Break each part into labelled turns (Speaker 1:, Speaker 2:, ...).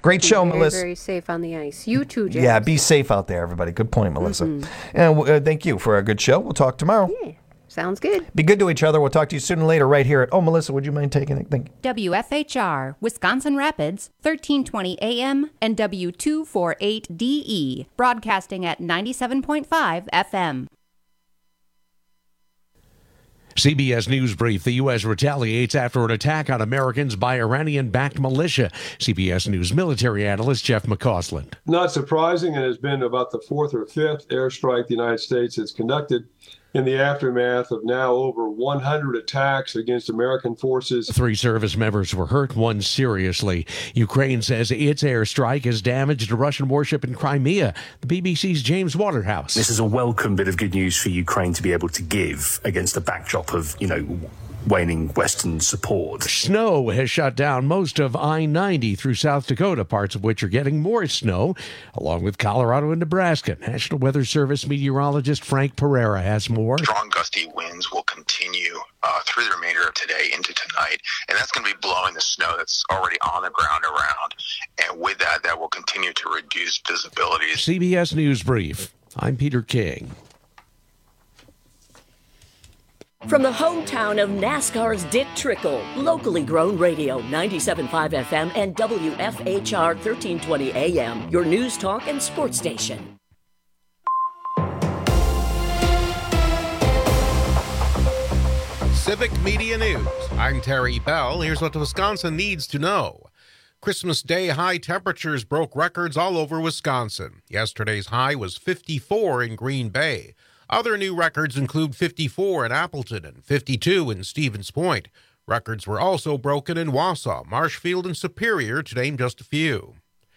Speaker 1: Great show, Melissa.
Speaker 2: Very safe on the ice. You too, James.
Speaker 1: Yeah, be safe out there, everybody. Good point, Melissa. And thank you for a good show. We'll talk tomorrow.
Speaker 2: Yeah, sounds good.
Speaker 1: Be good to each other. We'll talk to you sooner or later right here at... Oh, Melissa, would you mind taking it? Thank you.
Speaker 3: WFHR, Wisconsin Rapids, 1320 AM and W248DE, broadcasting at 97.5 FM.
Speaker 4: CBS News Brief. The U.S. retaliates after an attack on Americans by Iranian-backed militia. CBS News military analyst Jeff McCausland.
Speaker 5: Not surprising, it has been about the fourth or fifth airstrike the United States has conducted in the aftermath of now over 100 attacks against American forces.
Speaker 4: 3 service members were hurt, 1 seriously. Ukraine says its airstrike has damaged a Russian warship in Crimea. The BBC's James Waterhouse.
Speaker 6: This is a welcome bit of good news for Ukraine to be able to give against a backdrop of, waning Western support.
Speaker 4: Snow has shut down most of I-90 through South Dakota, parts of which are getting more snow, along with Colorado and Nebraska. National Weather Service meteorologist Frank Pereira has more.
Speaker 7: Strong gusty winds will continue through the remainder of today into tonight, and that's going to be blowing the snow that's already on the ground around. And with that, that will continue to reduce visibility.
Speaker 4: CBS News Brief. I'm Peter King.
Speaker 8: From the hometown of NASCAR's Dick Trickle, locally grown radio, 97.5 FM and WFHR 1320 AM, your news, talk, and sports station.
Speaker 9: Civic Media News. I'm Terry Bell. Here's what Wisconsin needs to know. Christmas Day high temperatures broke records all over Wisconsin. Yesterday's high was 54 in Green Bay. Other new records include 54 in Appleton and 52 in Stevens Point. Records were also broken in Wausau, Marshfield, and Superior, to name just a few.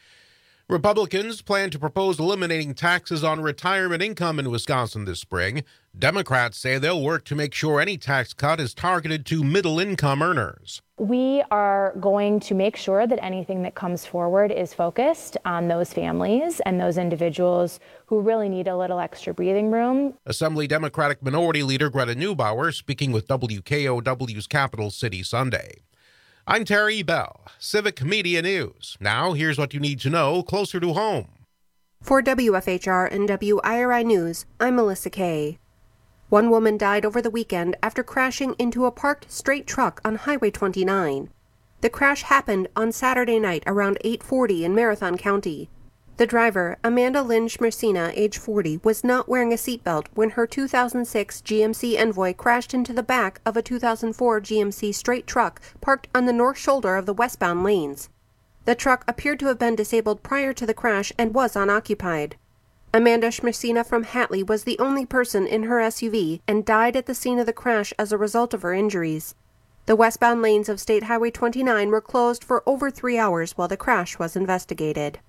Speaker 9: Republicans plan to propose eliminating taxes on retirement income in Wisconsin this spring. Democrats say they'll work to make sure any tax cut is targeted to middle-income earners.
Speaker 10: We are going to make sure that anything that comes forward is focused on those families and those individuals who really need a little extra breathing room.
Speaker 9: Assembly Democratic Minority Leader Greta Neubauer speaking with WKOW's Capital City Sunday. I'm Terry Bell, Civic Media News. Now, here's what you need to know closer to home.
Speaker 2: For WFHR and WIRI News, I'm Melissa Kay. One woman died over the weekend after crashing into a parked straight truck on Highway 29. The crash happened on Saturday night around 8:40 in Marathon County. The driver, Amanda Lynn Schmersina, age 40, was not wearing a seatbelt when her 2006 GMC Envoy crashed into the back of a 2004 GMC straight truck parked on the north shoulder of the westbound lanes. The truck appeared to have been disabled prior to the crash and was unoccupied. Amanda Schmersina from Hatley was the only person in her SUV and died at the scene of the crash as a result of her injuries. The westbound lanes of State Highway 29 were closed for over 3 hours while the crash was investigated.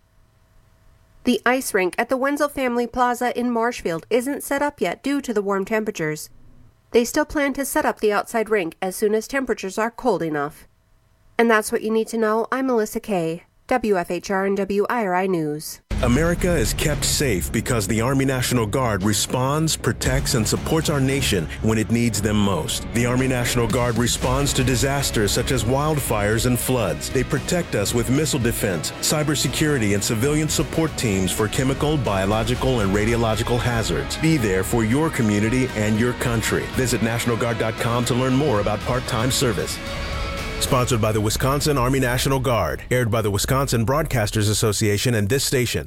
Speaker 2: The ice rink at the Wenzel Family Plaza in Marshfield isn't set up yet due to the warm temperatures. They still plan to set up the outside rink as soon as temperatures are cold enough. And that's what you need to know. I'm Melissa Kay, WFHR and WIRI News.
Speaker 11: America is kept safe because the Army National Guard responds, protects, and supports our nation when it needs them most. The Army National Guard responds to disasters such as wildfires and floods. They protect us with missile defense, cybersecurity, and civilian support teams for chemical, biological, and radiological hazards. Be there for your community and your country. Visit NationalGuard.com to learn more about part-time service. Sponsored by the Wisconsin Army National Guard. Aired by the Wisconsin Broadcasters Association and this station.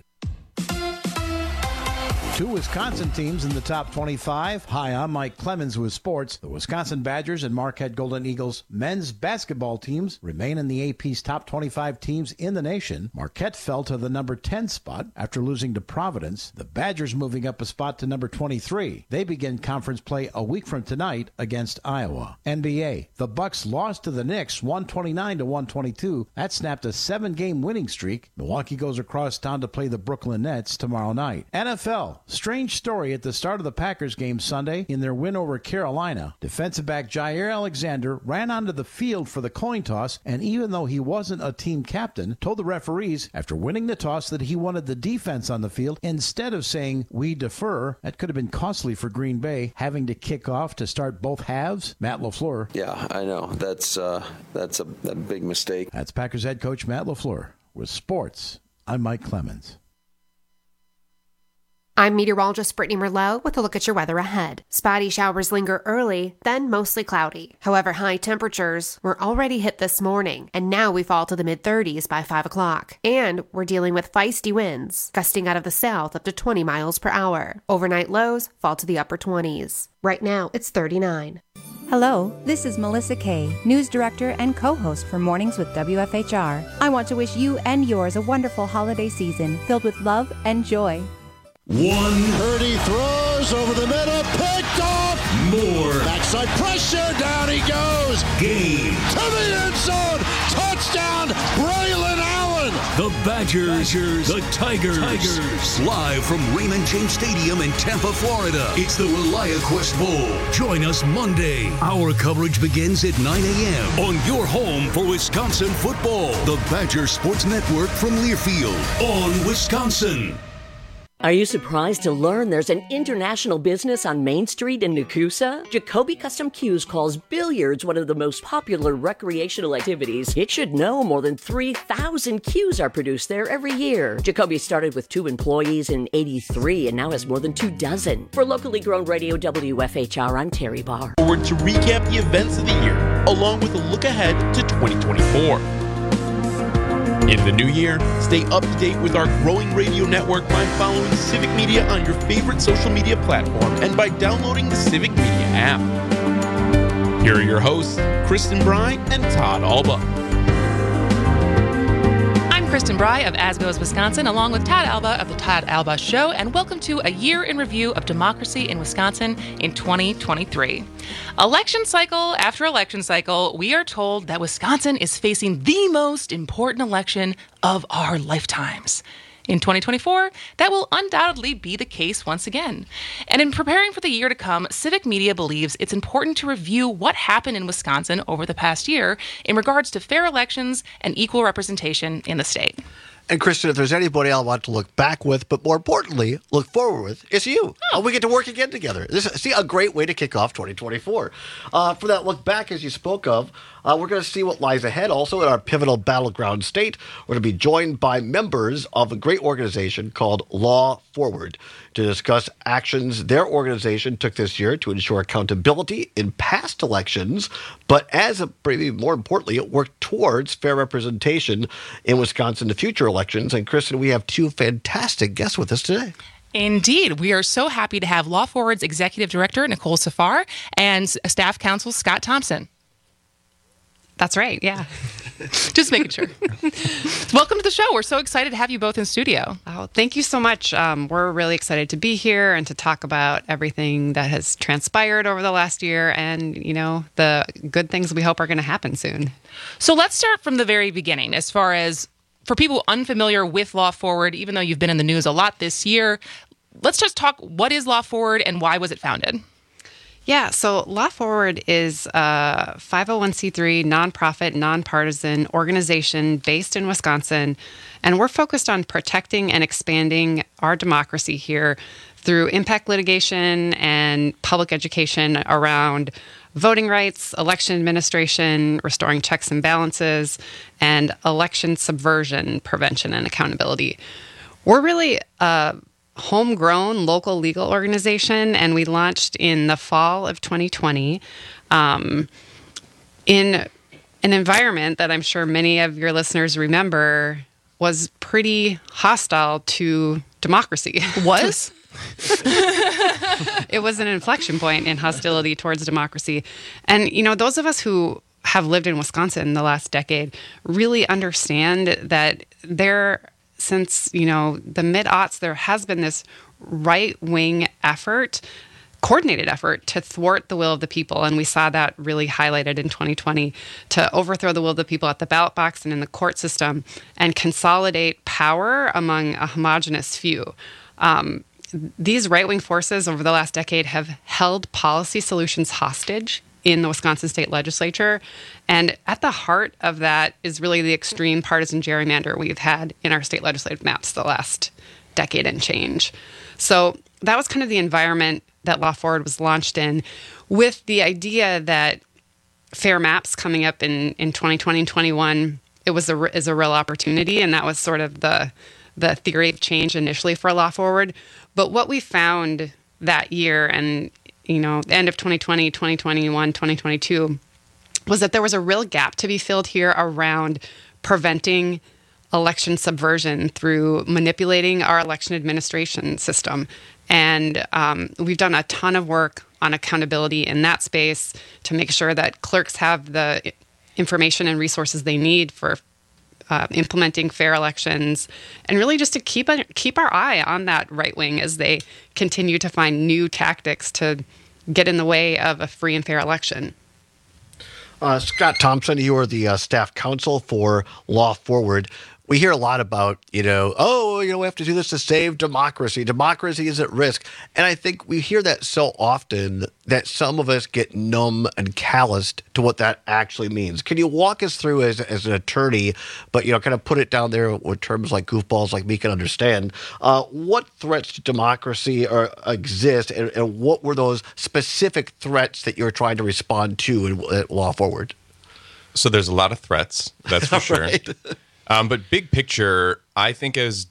Speaker 12: 2 Wisconsin teams in the top 25. Hi, I'm Mike Clemens with sports. The Wisconsin Badgers and Marquette Golden Eagles men's basketball teams remain in the AP's top 25 teams in the nation. Marquette fell to the number 10 spot after losing to Providence. The Badgers moving up a spot to number 23. They begin conference play a week from tonight against Iowa. NBA. The Bucks lost to the Knicks 129-122. That snapped a 7-game winning streak. Milwaukee goes across town to play the Brooklyn Nets tomorrow night. NFL. Strange story at the start of the Packers game Sunday in their win over Carolina. Defensive back Jair Alexander ran onto the field for the coin toss, and even though he wasn't a team captain, told the referees after winning the toss that he wanted the defense on the field instead of saying, "We defer." That could have been costly for Green Bay, having to kick off to start both halves. Matt LaFleur.
Speaker 13: Yeah, I know. That's a big mistake.
Speaker 12: That's Packers head coach Matt LaFleur. with sports. I'm Mike Clemens.
Speaker 2: I'm meteorologist Brittany Merlot with a look at your weather ahead. Spotty showers linger early, then mostly cloudy. However, high temperatures were already hit this morning, and now we fall to the mid-30s by 5 o'clock. And we're dealing with feisty winds, gusting out of the south up to 20 miles per hour. Overnight lows fall to the upper 20s. Right now, it's 39.
Speaker 3: Hello, this is Melissa Kay, news director and co-host for Mornings with WFHR. I want to wish you and yours a wonderful holiday season filled with love and joy.
Speaker 13: Purdy throws over the middle, picked off.
Speaker 14: More.
Speaker 13: Backside pressure, down he goes.
Speaker 14: Game.
Speaker 13: To the end zone, touchdown, Braylon Allen.
Speaker 14: The Badgers, the Tigers. Live from Raymond James Stadium in Tampa, Florida. It's the ReliaQuest Bowl. Join us Monday. Our coverage begins at 9 a.m. on your home for Wisconsin football. The Badger Sports Network from Learfield on Wisconsin.
Speaker 8: Are you surprised to learn there's an international business on Main Street in Nakusa? Jacoby Custom Cues calls billiards one of the most popular recreational activities. It should know more than 3,000 cues are produced there every year. Jacoby started with 2 employees in '83 and now has more than 24. For locally grown radio WFHR, I'm Terry Barr.
Speaker 15: Forward to recap the events of the year, along with a look ahead to 2024. In the new year, stay up to date with our growing radio network by following Civic Media on your favorite social media platform and by downloading the Civic Media app. Here are your hosts, Kristen Bry and Todd Alba.
Speaker 16: I'm Kristen Bry of As Goes Wisconsin, along with Todd Alba of The Todd Alba Show, and welcome to a year in review of democracy in Wisconsin in 2023. Election cycle after election cycle, we are told that Wisconsin is facing the most important election of our lifetimes. In 2024, that will undoubtedly be the case once again. And in preparing for the year to come, Civic Media believes it's important to review what happened in Wisconsin over the past year in regards to fair elections and equal representation in the state.
Speaker 17: And Kristen, if there's anybody I want to look back with, but more importantly, look forward with, it's you. Oh. We get to work again together. This is a great way to kick off 2024. For that look back, as you spoke of, we're going to see what lies ahead. Also, in our pivotal battleground state, we're going to be joined by members of a great organization called Law Forward to discuss actions their organization took this year to ensure accountability in past elections, but maybe more importantly, it worked towards fair representation in Wisconsin in future elections. And Kristen, we have 2 fantastic guests with us today.
Speaker 16: Indeed. We are so happy to have Law Forward's Executive Director, Nicole Safar, and Staff Counsel, Scott Thompson.
Speaker 18: That's right, yeah.
Speaker 16: Just making sure. Welcome to the show. We're so excited to have you both in studio.
Speaker 18: Oh, thank you so much. We're really excited to be here and to talk about everything that has transpired over the last year and, the good things we hope are going to happen soon.
Speaker 16: So let's start from the very beginning. As far as for people unfamiliar with Law Forward, even though you've been in the news a lot this year, let's just talk, what is Law Forward and why was it founded?
Speaker 18: Yeah, so Law Forward is a 501c3 nonprofit, nonpartisan organization based in Wisconsin, and we're focused on protecting and expanding our democracy here through impact litigation and public education around voting rights, election administration, restoring checks and balances, and election subversion prevention and accountability. We're really homegrown local legal organization, and we launched in the fall of 2020 in an environment that I'm sure many of your listeners remember was pretty hostile to democracy.
Speaker 16: Was?
Speaker 18: It was an inflection point in hostility towards democracy. And, those of us who have lived in Wisconsin the last decade really understand that since, the mid-aughts, there has been this right-wing coordinated effort to thwart the will of the people. And we saw that really highlighted in 2020 to overthrow the will of the people at the ballot box and in the court system and consolidate power among a homogenous few. These right-wing forces over the last decade have held policy solutions hostage in the Wisconsin state legislature. And at the heart of that is really the extreme partisan gerrymander we've had in our state legislative maps the last decade and change. So that was kind of the environment that Law Forward was launched in, with the idea that fair maps coming up in 2020 and 2021 is a real opportunity, and that was sort of the theory of change initially for Law Forward. But what we found that year, and the end of 2020, 2021, 2022, was that there was a real gap to be filled here around preventing election subversion through manipulating our election administration system. And we've done a ton of work on accountability in that space to make sure that clerks have the information and resources they need for implementing fair elections, and really just to keep our eye on that right wing as they continue to find new tactics to get in the way of a free and fair election.
Speaker 17: Scott Thompson, you are the staff counsel for Law Forward. We hear a lot about, we have to do this to save democracy. Democracy is at risk. And I think we hear that so often that some of us get numb and calloused to what that actually means. Can you walk us through as an attorney, but, kind of put it down there with terms like goofballs like me can understand, what threats to democracy exist, and what were those specific threats that you're trying to respond to at Law Forward?
Speaker 19: So there's a lot of threats, that's for sure.
Speaker 17: Right.
Speaker 19: But big picture, I think of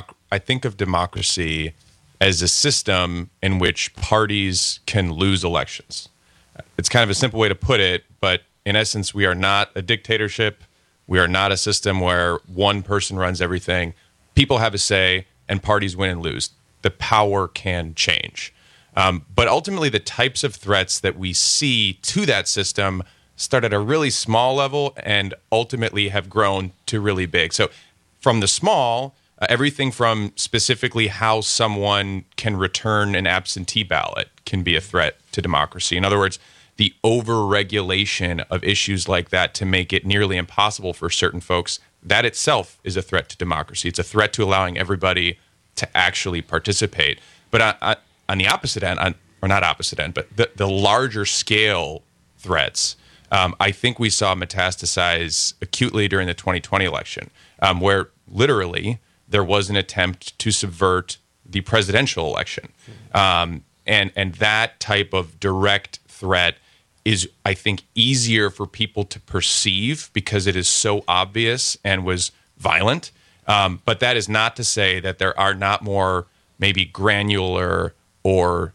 Speaker 19: democracy as a system in which parties can lose elections. It's kind of a simple way to put it, but in essence, we are not a dictatorship. We are not a system where one person runs everything. People have a say, and parties win and lose. The power can change. But ultimately, the types of threats that we see to that system start at a really small level and ultimately have grown to really big. So from the small, everything from specifically how someone can return an absentee ballot can be a threat to democracy. In other words, the over-regulation of issues like that to make it nearly impossible for certain folks, that itself is a threat to democracy. It's a threat to allowing everybody to actually participate. But on the opposite end, or not opposite end, but the larger scale threats, I think we saw metastasize acutely during the 2020 election, where literally there was an attempt to subvert the presidential election. And that type of direct threat is, I think, easier for people to perceive because it is so obvious and was violent. But that is not to say that there are not more maybe granular or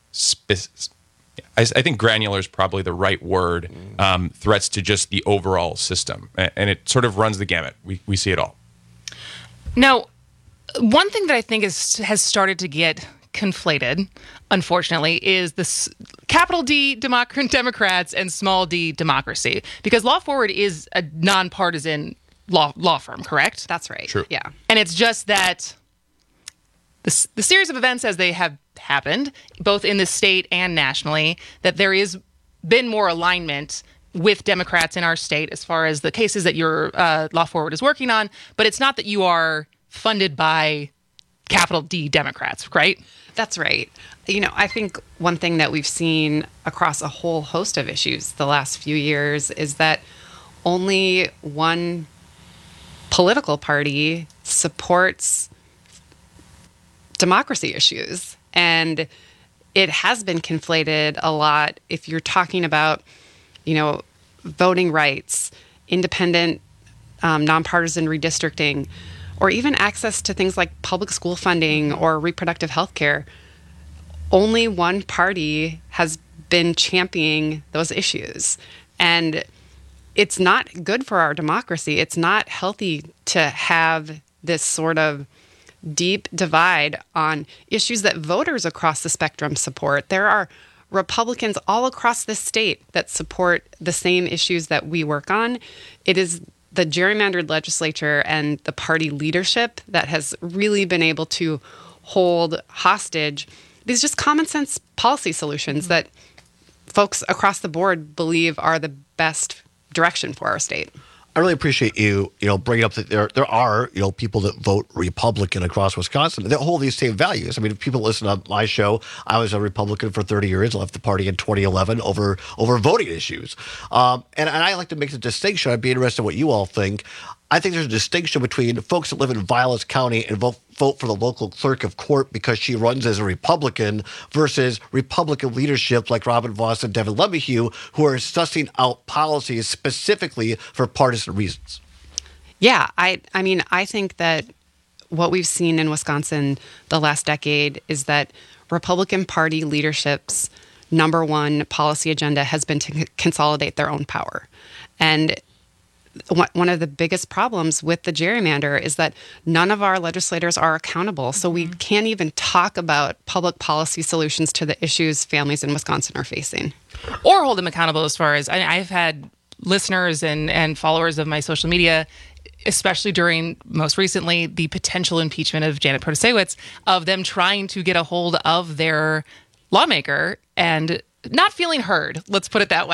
Speaker 19: I think granular is probably the right word, threats to just the overall system. And it sort of runs the gamut. We see it all.
Speaker 16: Now, one thing that I think has started to get conflated, unfortunately, is this capital D Democrats and small d democracy. Because Law Forward is a nonpartisan law firm, correct?
Speaker 18: That's right.
Speaker 19: True.
Speaker 18: Yeah.
Speaker 16: And it's just that the series of events as they have happened, both in the state and nationally, that there is been more alignment with Democrats in our state as far as the cases that your Law Forward is working on. But it's not that you are funded by capital D Democrats, right?
Speaker 18: That's right. I think one thing that we've seen across a whole host of issues the last few years is that only one political party supports democracy issues. And it has been conflated a lot if you're talking about, voting rights, independent, nonpartisan redistricting, or even access to things like public school funding or reproductive health care. Only one party has been championing those issues. And it's not good for our democracy. It's not healthy to have this sort of deep divide on issues that voters across the spectrum support. There are Republicans all across this state that support the same issues that we work on. It is the gerrymandered legislature and the party leadership that has really been able to hold hostage these just common sense policy solutions that folks across the board believe are the best direction for our state.
Speaker 17: I really appreciate you, bringing up that there are, people that vote Republican across Wisconsin that hold these same values. I mean, if people listen to my show, I was a Republican for 30 years, left the party in 2011 over voting issues. And I like to make the distinction. I'd be interested in what you all think. I think there's a distinction between folks that live in Vilas County and vote for the local clerk of court because she runs as a Republican versus Republican leadership like Robin Vos and Devin LeMahieu, who are sussing out policies specifically for partisan reasons.
Speaker 18: Yeah, I mean, I think that what we've seen in Wisconsin the last decade is that Republican Party leadership's number one policy agenda has been to consolidate their own power. And one of the biggest problems with the gerrymander is that none of our legislators are accountable. So we can't even talk about public policy solutions to the issues families in Wisconsin are facing.
Speaker 16: Or hold them accountable as far as, I've had listeners and followers of my social media, especially during most recently the potential impeachment of Janet Protasiewicz, of them trying to get a hold of their lawmaker and not feeling heard. Let's put it that way.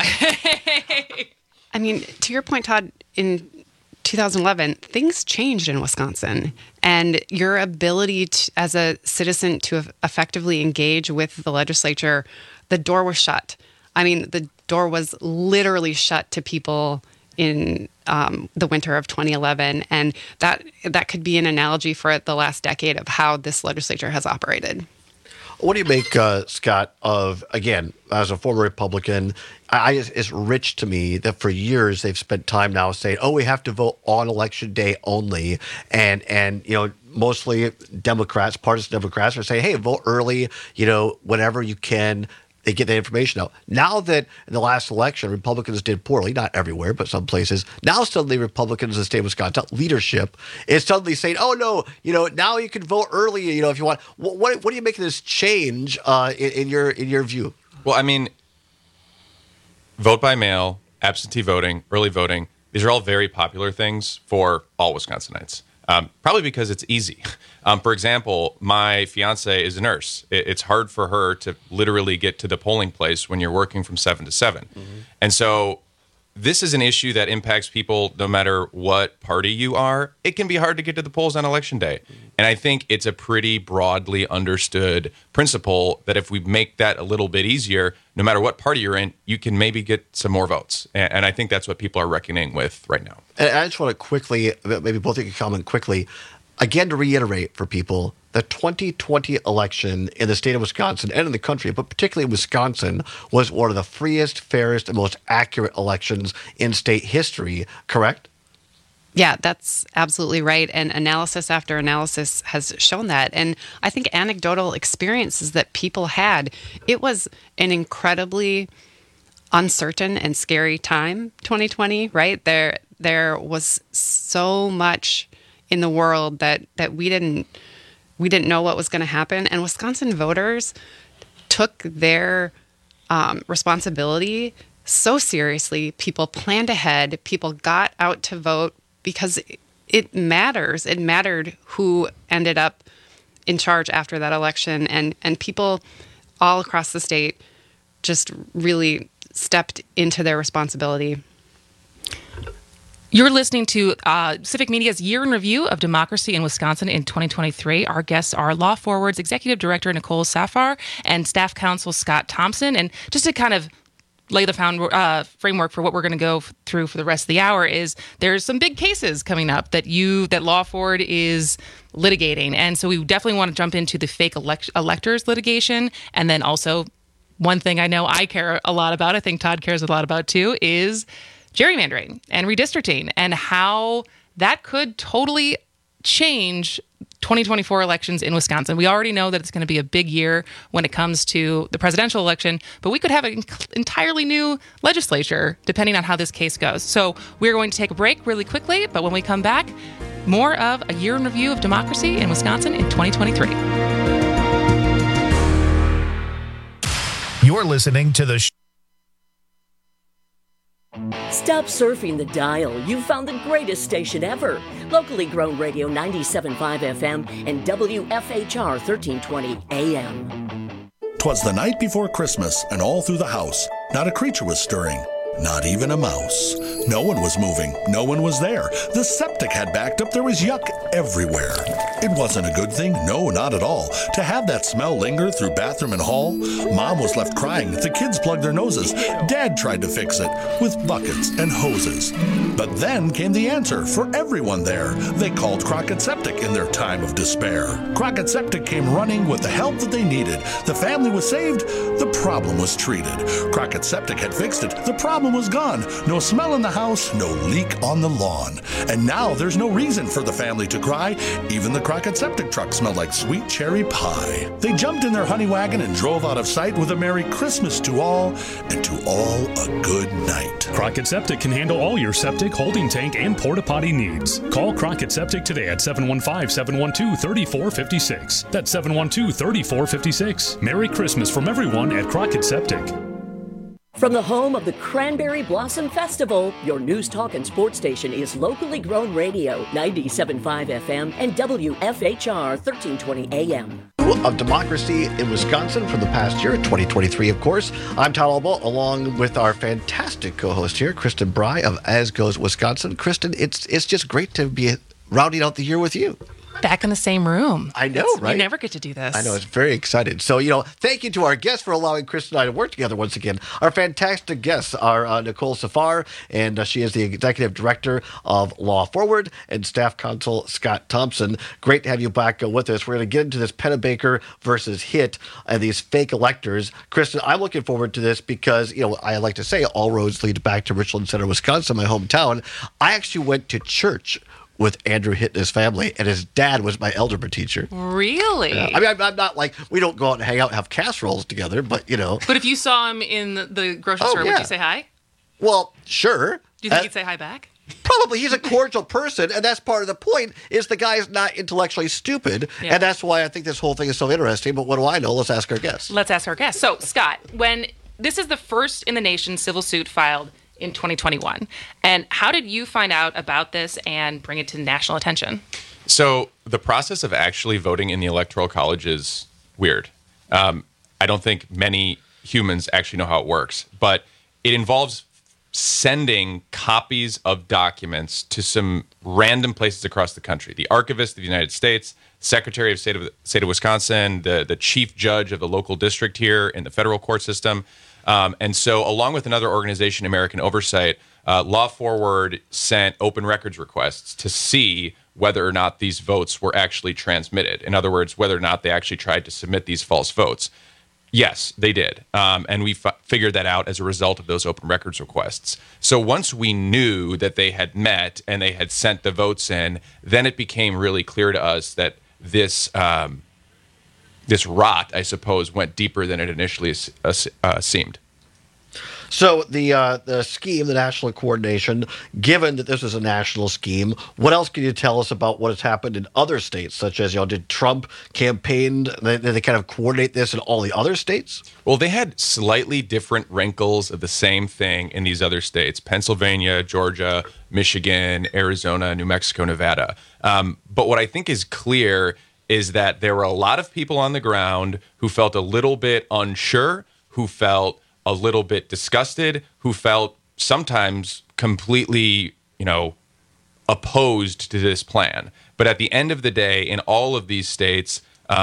Speaker 18: I mean, to your point, Todd, in 2011, things changed in Wisconsin, and your ability to, as a citizen to effectively engage with the legislature, the door was shut. I mean, the door was literally shut to people in the winter of 2011, and that could be an analogy for the last decade of how this legislature has operated.
Speaker 17: What do you make, Scott, of, again, as a former Republican, it's rich to me that for years they've spent time now saying, we have to vote on Election Day only. And mostly Democrats, partisan Democrats are saying, hey, vote early, whenever you can. They get the information out. Now that in the last election, Republicans did poorly, not everywhere, but some places, now suddenly Republicans in the state of Wisconsin, leadership, is suddenly saying, now you can vote early, if you want. What do you make of this change in your view?
Speaker 19: Well, I mean, vote by mail, absentee voting, early voting, these are all very popular things for all Wisconsinites. Probably because it's easy. For example, my fiance is a nurse. It's hard for her to literally get to the polling place when you're working from 7 to 7. Mm-hmm. And so this is an issue that impacts people no matter what party you are. It can be hard to get to the polls on Election Day. Mm-hmm. And I think it's a pretty broadly understood principle that if we make that a little bit easier, no matter what party you're in, you can maybe get some more votes. And I think that's what people are reckoning with right now.
Speaker 17: And I just want to quickly, maybe both of you can comment quickly, again, to reiterate for people, the 2020 election in the state of Wisconsin and in the country, but particularly Wisconsin, was one of the freest, fairest, and most accurate elections in state history, correct?
Speaker 18: Yeah, that's absolutely right. And analysis after analysis has shown that. And I think anecdotal experiences that people had, it was an incredibly uncertain and scary time, 2020, right? There was so much in the world that we didn't know what was going to happen. And Wisconsin voters took their responsibility so seriously. People planned ahead. People got out to vote because it matters. It mattered who ended up in charge after that election. And people all across the state just really stepped into their responsibility.
Speaker 16: You're listening to Civic Media's Year in Review of Democracy in Wisconsin in 2023. Our guests are Law Forward's Executive Director Nicole Safar and Staff Counsel Scott Thompson. And just to kind of lay the framework for what we're going to go through for the rest of the hour is there's some big cases coming up that Law Forward is litigating. And so we definitely want to jump into the fake electors litigation. And then also one thing I know I care a lot about, I think Todd cares a lot about too, is gerrymandering and redistricting and how that could totally change 2024 elections in Wisconsin. We already know that it's going to be a big year when it comes to the presidential election, but we could have an entirely new legislature depending on how this case goes. So we're going to take a break really quickly, but when we come back, more of a year in review of democracy in Wisconsin in 2023.
Speaker 20: You're listening to the
Speaker 8: Stop surfing the dial. You've found the greatest station ever. Locally grown radio 97.5 FM and WFHR 1320 AM.
Speaker 21: 'Twas the night before Christmas, and all through the house, not a creature was stirring. Not even a mouse. No one was moving. No one was there. The septic had backed up. There was yuck everywhere. It wasn't a good thing. No, not at all. To have that smell linger through bathroom and hall. Mom was left crying. The kids plugged their noses. Dad tried to fix it with buckets and hoses. But then came the answer for everyone there. They called Crockett Septic in their time of despair. Crockett Septic came running with the help that they needed. The family was saved. The problem was treated. Crockett Septic had fixed it. The problem woman was gone. No smell in the house, no leak on the lawn. And now there's no reason for the family to cry. Even the Crockett septic truck smelled like sweet cherry pie. They jumped in their honey wagon and drove out of sight with a Merry Christmas to all, and to all a good night.
Speaker 20: Crockett Septic can handle all your septic, holding tank, and porta potty needs. Call Crockett Septic today at 715-712-3456. That's 712-3456. Merry Christmas from everyone at Crockett Septic.
Speaker 8: From the home of the Cranberry Blossom Festival, your news, talk, and sports station is locally grown radio, 97.5 FM and WFHR 1320 AM.
Speaker 17: Of democracy in Wisconsin from the past year, 2023, of course. I'm Todd Alba, along with our fantastic co-host here, Kristen Bry of As Goes Wisconsin. Kristen, it's just great to be rounding out the year with you.
Speaker 16: Back in the same room.
Speaker 17: I know, right?
Speaker 16: You never get to do this.
Speaker 17: I know, it's very excited. So, thank you to our guests for allowing Kristen and I to work together once again. Our fantastic guests are Nicole Safar, and she is the Executive Director of Law Forward, and Staff Counsel Scott Thompson. Great to have you back with us. We're going to get into this Pennebaker versus Hitt and these fake electors. Kristen, I'm looking forward to this because, I like to say all roads lead back to Richland Center, Wisconsin, my hometown. I actually went to church with Andrew Hitt and his family, and his dad was my algebra teacher.
Speaker 16: Really?
Speaker 17: Yeah. I mean, I'm not like, we don't go out and hang out and have casseroles together, but,
Speaker 16: But if you saw him in the grocery store, would you say hi?
Speaker 17: Well, sure.
Speaker 16: Do you think he'd say hi back?
Speaker 17: Probably. He's a cordial person, and that's part of the point, is the guy's not intellectually stupid, and that's why I think this whole thing is so interesting. But what do I know? Let's ask our guests.
Speaker 16: Let's ask our guests. So, Scott, when this is the first in the nation civil suit filed in 2021. And how did you find out about this and bring it to national attention?
Speaker 19: So the process of actually voting in the Electoral College is weird. I don't think many humans actually know how it works, but it involves sending copies of documents to some random places across the country. The Archivist of the United States, Secretary of State of Wisconsin, the Chief Judge of the local district here in the federal court system. And so along with another organization, American Oversight, Law Forward sent open records requests to see whether or not these votes were actually transmitted. In other words, whether or not they actually tried to submit these false votes. Yes, they did. And we figured that out as a result of those open records requests. So once we knew that they had met and they had sent the votes in, then it became really clear to us that this rot, I suppose, went deeper than it initially seemed.
Speaker 17: So the scheme, the national coordination, given that this is a national scheme, what else can you tell us about what has happened in other states, such as, did Trump campaign, did they kind of coordinate this in all the other states?
Speaker 19: Well, they had slightly different wrinkles of the same thing in these other states: Pennsylvania, Georgia, Michigan, Arizona, New Mexico, Nevada. But what I think is clear is that there were a lot of people on the ground who felt a little bit unsure, who felt a little bit disgusted, who felt sometimes completely, opposed to this plan. But at the end of the day, in all of these states,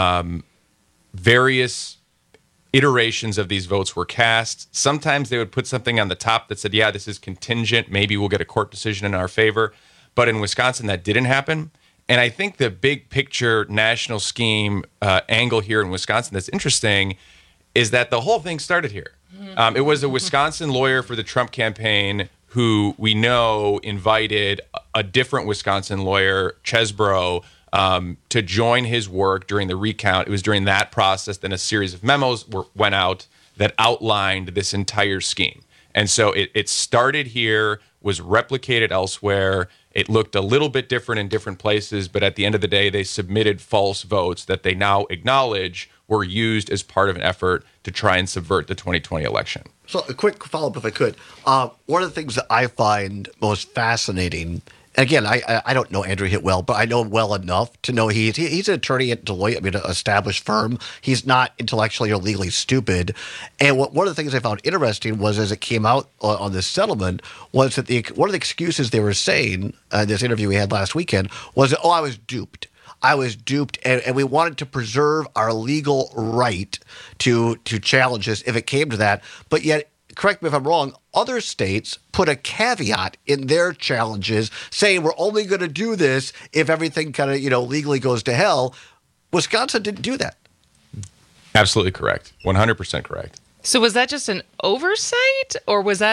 Speaker 19: various iterations of these votes were cast. Sometimes they would put something on the top that said, yeah, this is contingent, maybe we'll get a court decision in our favor. But in Wisconsin, that didn't happen. And I think the big picture national scheme angle here in Wisconsin that's interesting is that the whole thing started here. It was a Wisconsin lawyer for the Trump campaign who we know invited a different Wisconsin lawyer, Chesbrough, to join his work during the recount. It was during that process that a series of memos went out that outlined this entire scheme. And so it started here, was replicated elsewhere. It looked a little bit different in different places, but at the end of the day, they submitted false votes that they now acknowledge were used as part of an effort to try and subvert the 2020 election.
Speaker 17: So a quick follow-up, if I could. One of the things that I find most fascinating, and again, I don't know Andrew Hitt well, but I know him well enough to know he's an attorney at Deloitte, an established firm. He's not intellectually or legally stupid. And one of the things I found interesting was, as it came out on this settlement, was that one of the excuses they were saying in this interview we had last weekend was that, I was duped. I was duped, and we wanted to preserve our legal right to challenge this if it came to that. But yet, correct me if I'm wrong, other states put a caveat in their challenges saying we're only going to do this if everything kind of, legally goes to hell. Wisconsin didn't do that.
Speaker 19: Absolutely correct. 100% correct.
Speaker 16: So was that just an oversight, or was that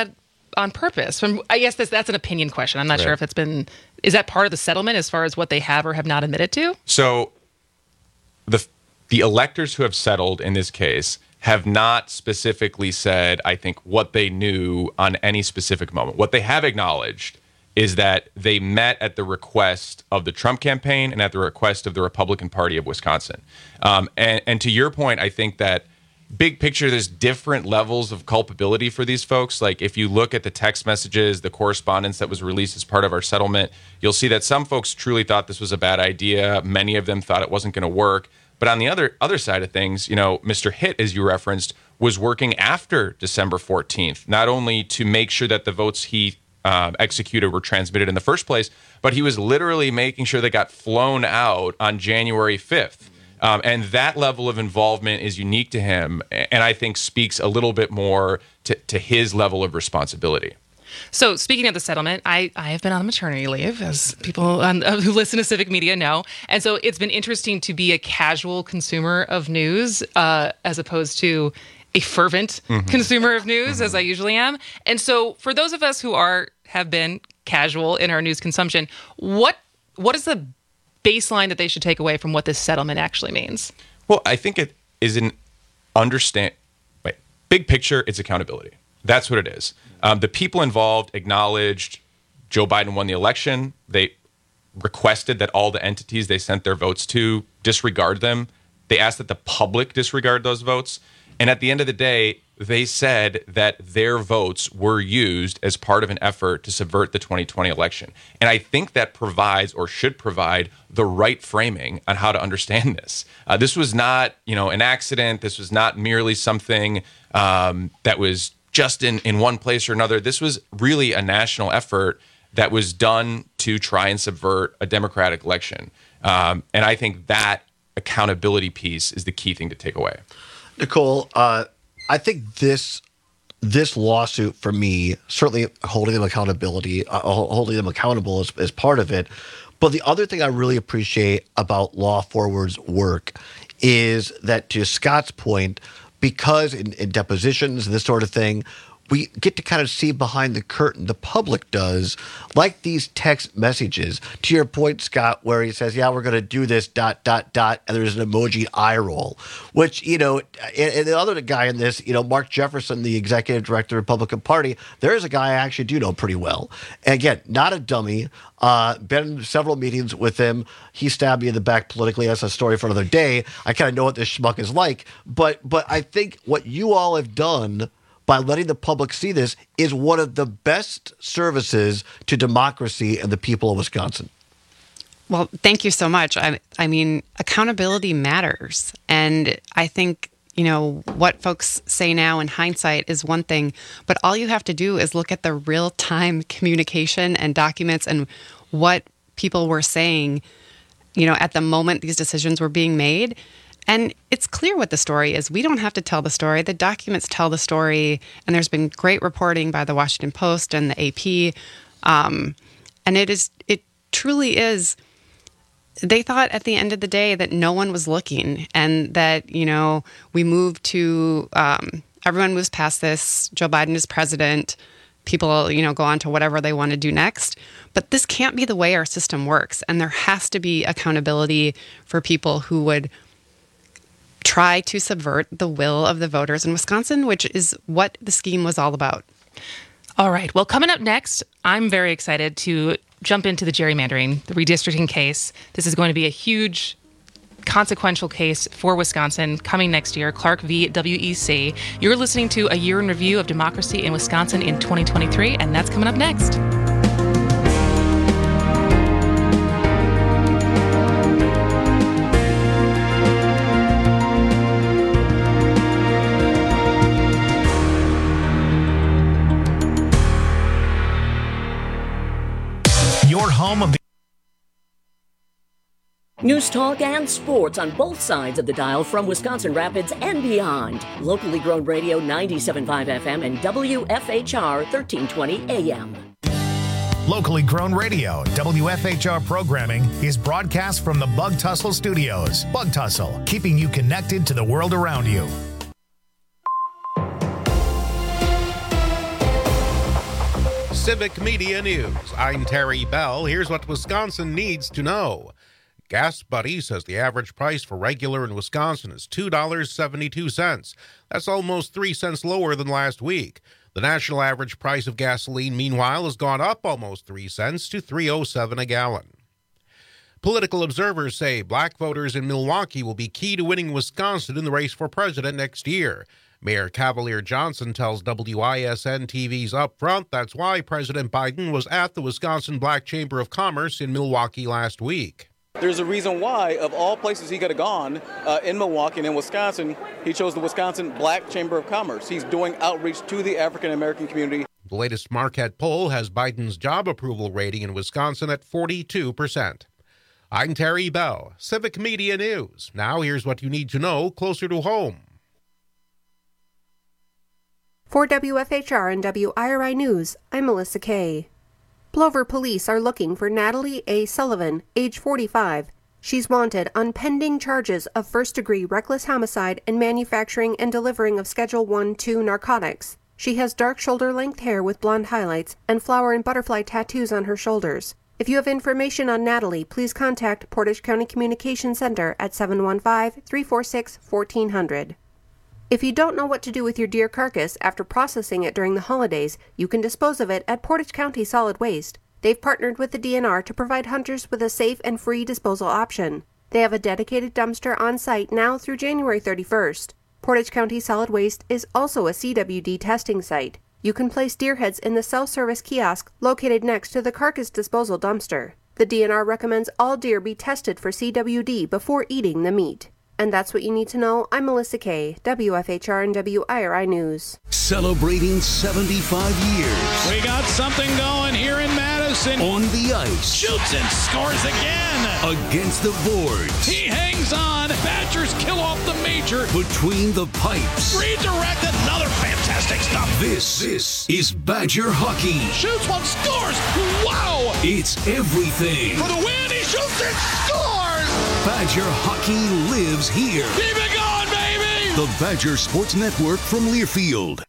Speaker 16: on purpose? I guess that's an opinion question. I'm not sure if it's been. Is that part of the settlement as far as what they have or have not admitted to?
Speaker 19: So the electors who have settled in this case have not specifically said, I think, what they knew on any specific moment. What they have acknowledged is that they met at the request of the Trump campaign and at the request of the Republican Party of Wisconsin. And to your point, I think that big picture, there's different levels of culpability for these folks. Like if you look at the text messages, the correspondence that was released as part of our settlement, you'll see that some folks truly thought this was a bad idea. Many of them thought it wasn't going to work. But on the other side of things, Mr. Hitt, as you referenced, was working after December 14th, not only to make sure that the votes he executed were transmitted in the first place, but he was literally making sure they got flown out on January 5th. And that level of involvement is unique to him, and I think speaks a little bit more to his level of responsibility.
Speaker 16: So speaking of the settlement, I have been on maternity leave, as people who listen to Civic Media know. And so it's been interesting to be a casual consumer of news as opposed to a fervent consumer of news, as I usually am. And so for those of us who have been casual in our news consumption, what is the baseline that they should take away from what this settlement actually means?
Speaker 19: Well, I think it is big picture, it's accountability. That's what it is. The people involved acknowledged Joe Biden won the election. They requested that all the entities they sent their votes to disregard them. They asked that the public disregard those votes. And at the end of the day, they said that their votes were used as part of an effort to subvert the 2020 election. And I think that provides or should provide the right framing on how to understand this. This was not, an accident. This was not merely something that was just in one place or another. This was really a national effort that was done to try and subvert a democratic election. And I think that accountability piece is the key thing to take away.
Speaker 17: Nicole, I think this lawsuit for me, certainly holding them accountable is part of it. But the other thing I really appreciate about Law Forward's work is that, to Scott's point, because in depositions and this sort of thing, we get to kind of see behind the curtain, the public does, like these text messages. To your point, Scott, where he says, yeah, we're going to do this, ... and there's an emoji eye roll, which, and the other guy in this, Mark Jefferson, the executive director of the Republican Party, there's a guy I actually do know pretty well. And again, not a dummy, been in several meetings with him. He stabbed me in the back politically. That's a story for another day. I kind of know what this schmuck is like. But I think what you all have done by letting the public see this is one of the best services to democracy and the people of Wisconsin.
Speaker 18: Well, thank you so much. I mean, accountability matters. And I think, what folks say now in hindsight is one thing, but all you have to do is look at the real-time communication and documents and what people were saying, at the moment these decisions were being made. And it's clear what the story is. We don't have to tell the story. The documents tell the story. And there's been great reporting by the Washington Post and the AP. And it truly is. They thought at the end of the day that no one was looking and that, we moved to, everyone moves past this. Joe Biden is president. People, go on to whatever they want to do next. But this can't be the way our system works. And there has to be accountability for people who would try to subvert the will of the voters in Wisconsin, which is what the scheme was all about.
Speaker 16: All right. Well, coming up next, I'm very excited to jump into the gerrymandering, the redistricting case. This is going to be a huge, consequential case for Wisconsin coming next year, Clark v. WEC. You're listening to A Year in Review of Democracy in Wisconsin in 2023, and that's coming up next.
Speaker 1: Home of the
Speaker 8: News, talk, and sports on both sides of the dial from Wisconsin Rapids and beyond. Locally grown radio 97.5 FM and WFHR 1320 AM.
Speaker 1: Locally grown radio, WFHR programming is broadcast from the Bug Tussle Studios. Bug Tussle, keeping you connected to the world around you.
Speaker 9: Civic Media News. I'm Terry Bell. Here's what Wisconsin needs to know. Gas Buddy says the average price for regular in Wisconsin is $2.72. That's almost 3 cents lower than last week. The national average price of gasoline, meanwhile, has gone up almost 3 cents to $3.07 a gallon. Political observers say black voters in Milwaukee will be key to winning Wisconsin in the race for president next year. Mayor Cavalier Johnson tells WISN TV's Upfront that's why President Biden was at the Wisconsin Black Chamber of Commerce in Milwaukee last week.
Speaker 5: There's a reason why, of all places he could have gone in Milwaukee and in Wisconsin, he chose the Wisconsin Black Chamber of Commerce. He's doing outreach to the African-American community.
Speaker 9: The latest Marquette poll has Biden's job approval rating in Wisconsin at 42%. I'm Terry Bell, Civic Media News. Now here's what you need to know closer to home.
Speaker 2: For WFHR and WIRI News, I'm Melissa Kay. Plover police are looking for Natalie A. Sullivan, age 45. She's wanted on pending charges of first-degree reckless homicide and manufacturing and delivering of Schedule 1-2 narcotics. She has dark shoulder-length hair with blonde highlights and flower and butterfly tattoos on her shoulders. If you have information on Natalie, please contact Portage County Communications Center at 715-346-1400. If you don't know what to do with your deer carcass after processing it during the holidays, you can dispose of it at Portage County Solid Waste. They've partnered with the DNR to provide hunters with a safe and free disposal option. They have a dedicated dumpster on site now through January 31st. Portage County Solid Waste is also a CWD testing site. You can place deer heads in the self-service kiosk located next to the carcass disposal dumpster. The DNR recommends all deer be tested for CWD before eating the meat. And that's what you need to know. I'm Melissa Kay, WFHR and WIRI News.
Speaker 14: Celebrating 75 years.
Speaker 22: We got something going here in Madison.
Speaker 14: On the ice.
Speaker 22: Shoots and scores again.
Speaker 14: Against the boards.
Speaker 22: He hangs on. Badgers kill off the major.
Speaker 14: Between the pipes.
Speaker 22: Redirect, another fantastic stop.
Speaker 14: This is Badger hockey.
Speaker 22: Shoots one, scores. Wow.
Speaker 14: It's everything.
Speaker 22: For the win, he shoots and scores.
Speaker 14: Badger hockey lives here.
Speaker 22: Keep it going, baby!
Speaker 14: The Badger Sports Network from Learfield.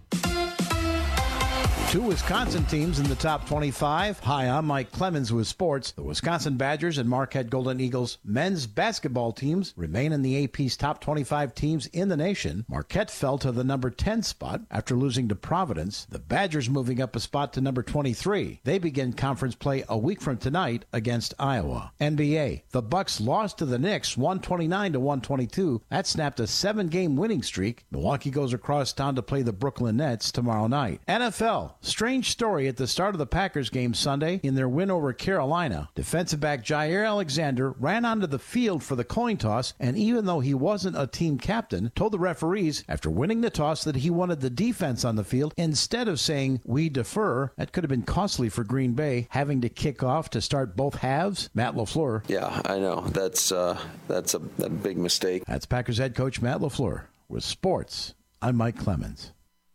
Speaker 12: Two Wisconsin teams in the top 25. Hi, I'm Mike Clemens with sports. The Wisconsin Badgers and Marquette Golden Eagles men's basketball teams remain in the AP's top 25 teams in the nation. Marquette fell to the number 10 spot after losing to Providence. The Badgers moving up a spot to number 23. They begin conference play a week from tonight against Iowa. NBA. The Bucks lost to the Knicks 129-122. That snapped a 7-game winning streak. Milwaukee goes across town to play the Brooklyn Nets tomorrow night. NFL. Strange story at the start of the Packers game Sunday in their win over Carolina. Defensive back Jair Alexander ran onto the field for the coin toss, and even though he wasn't a team captain, told the referees after winning the toss that he wanted the defense on the field instead of saying, "We defer." That could have been costly for Green Bay, having to kick off to start both halves. Matt LaFleur.
Speaker 23: Yeah, I know. That's a big mistake.
Speaker 12: That's Packers head coach Matt LaFleur. With sports, I'm Mike Clemens.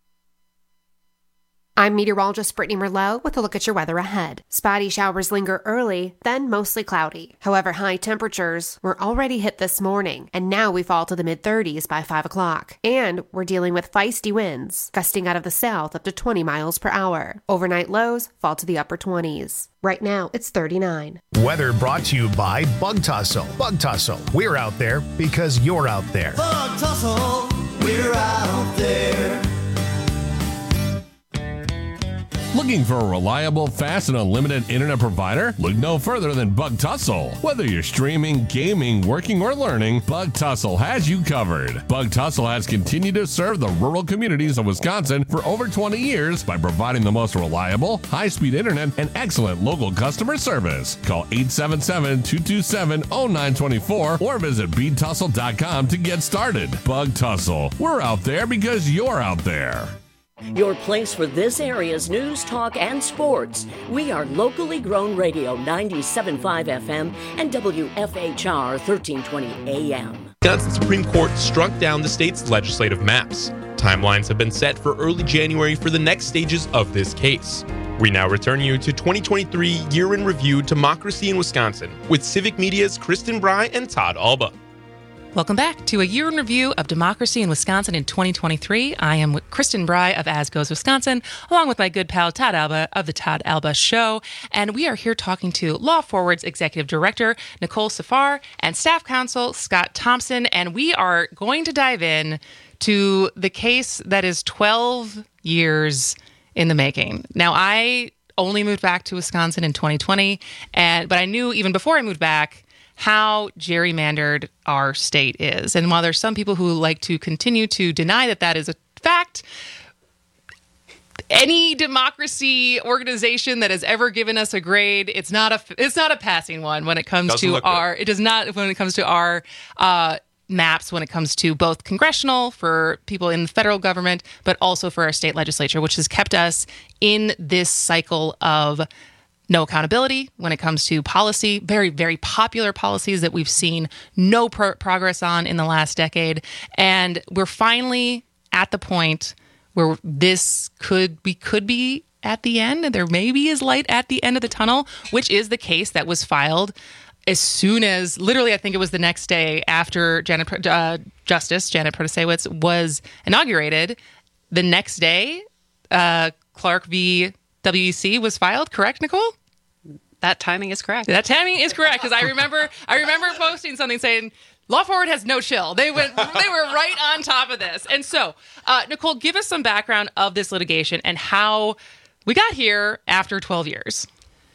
Speaker 2: I'm meteorologist Brittany Merlot with a look at your weather ahead. Spotty showers linger early, then mostly cloudy. However, high temperatures were already hit this morning, and now we fall to the mid-30s by 5 o'clock. And we're dealing with feisty winds, gusting out of the south up to 20 miles per hour. Overnight lows fall to the upper 20s. Right now, it's 39.
Speaker 1: Weather brought to you by Bug Tussle. Bug Tussle. We're out there because you're out there.
Speaker 24: Bug Tussle. We're out there.
Speaker 25: Looking for a reliable, fast, and unlimited internet provider? Look no further than Bug Tussle. Whether you're streaming, gaming, working, or learning, Bug Tussle has you covered. Bug Tussle has continued to serve the rural communities of Wisconsin for over 20 years by providing the most reliable, high-speed internet and excellent local customer service. Call 877-227-0924 or visit btussle.com to get started. Bug Tussle. We're out there because you're out there.
Speaker 8: Your place for this area's news, talk, and sports. We are locally grown radio 97.5 FM and WFHR 1320 AM.
Speaker 15: Wisconsin Supreme Court struck down the state's legislative maps. Timelines have been set for early January for the next stages of this case. We now return you to 2023 Year in Review Democracy in Wisconsin with Civic Media's Kristen Bry and Todd Alba.
Speaker 16: Welcome back to a year in review of democracy in Wisconsin in 2023. I am Kristen Bry of As Goes Wisconsin, along with my good pal Todd Alba of The Todd Alba Show. And we are here talking to Law Forward's Executive Director, Nicole Safar, and Staff Counsel, Scott Thompson. And we are going to dive in to the case that is 12 years in the making. Now, I only moved back to Wisconsin in 2020, but I knew even before I moved back how gerrymandered our state is. And while there's some people who like to continue to deny that that is a fact, any democracy organization that has ever given us a grade, it's not a passing one when it comes to our maps, when it comes to both congressional for people in the federal government, but also for our state legislature, which has kept us in this cycle of no accountability when it comes to policy, very, very popular policies that we've seen no progress on in the last decade. And we're finally at the point where we could be at the end, and there maybe is light at the end of the tunnel, which is the case that was filed as soon as, literally, I think it was the next day after Justice Janet Protasiewicz was inaugurated. The next day, Clark v. WEC was filed, correct, Nicole?
Speaker 18: That timing is correct.
Speaker 16: That timing is correct, because I remember posting something saying, Law Forward has no chill. They were right on top of this. And so, Nicole, give us some background of this litigation and how we got here after 12 years.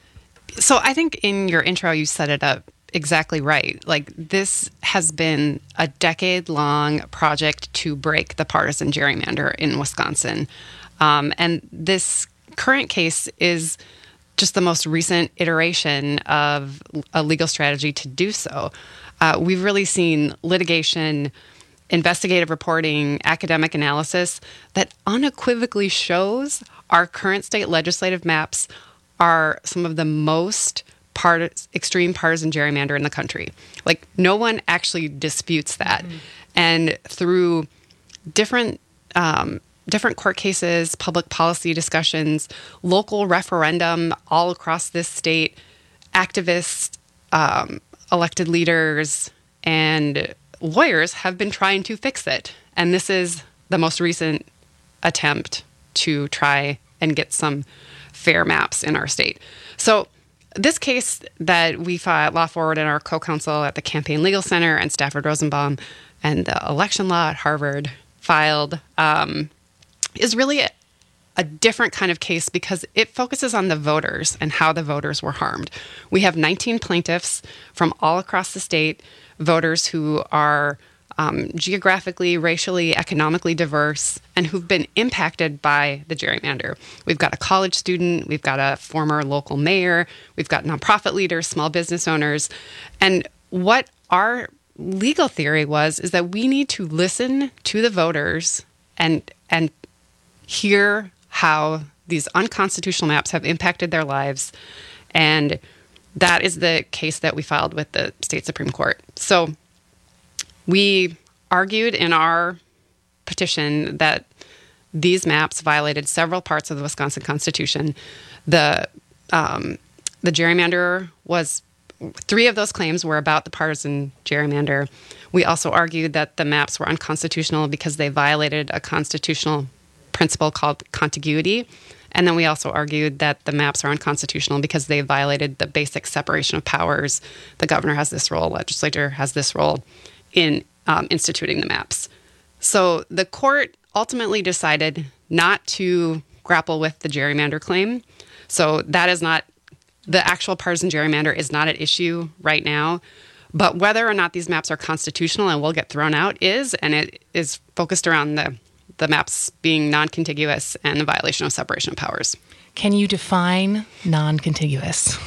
Speaker 18: So I think in your intro, you set it up exactly right. Like, this has been a decade-long project to break the partisan gerrymander in Wisconsin. And this current case is just the most recent iteration of a legal strategy to do so. We've really seen litigation, investigative reporting, academic analysis that unequivocally shows our current state legislative maps are some of the most extreme partisan gerrymander in the country. Like, no one actually disputes that. Mm-hmm. And through different court cases, public policy discussions, local referendum all across this state, activists, elected leaders, and lawyers have been trying to fix it. And this is the most recent attempt to try and get some fair maps in our state. So this case that we filed, Law Forward and our co-counsel at the Campaign Legal Center and Stafford Rosenbaum and the election law at Harvard filed, is really a different kind of case because it focuses on the voters and how the voters were harmed. We have 19 plaintiffs from all across the state, voters who are geographically, racially, economically diverse, and who've been impacted by the gerrymander. We've got a college student, we've got a former local mayor, we've got nonprofit leaders, small business owners. And what our legal theory is that we need to listen to the voters and hear how these unconstitutional maps have impacted their lives. And that is the case that we filed with the state Supreme Court. So we argued in our petition that these maps violated several parts of the Wisconsin Constitution. The gerrymander was, 3 of those claims were about the partisan gerrymander. We also argued that the maps were unconstitutional because they violated a constitutional principle called contiguity. And then we also argued that the maps are unconstitutional because they violated the basic separation of powers. The governor has this role, legislature has this role in instituting the maps. So the court ultimately decided not to grapple with the gerrymander claim. So that is not, the actual partisan gerrymander is not at issue right now. But whether or not these maps are constitutional and will get thrown out is, and it is focused around the maps being non-contiguous and the violation of separation of powers.
Speaker 16: Can you define non-contiguous?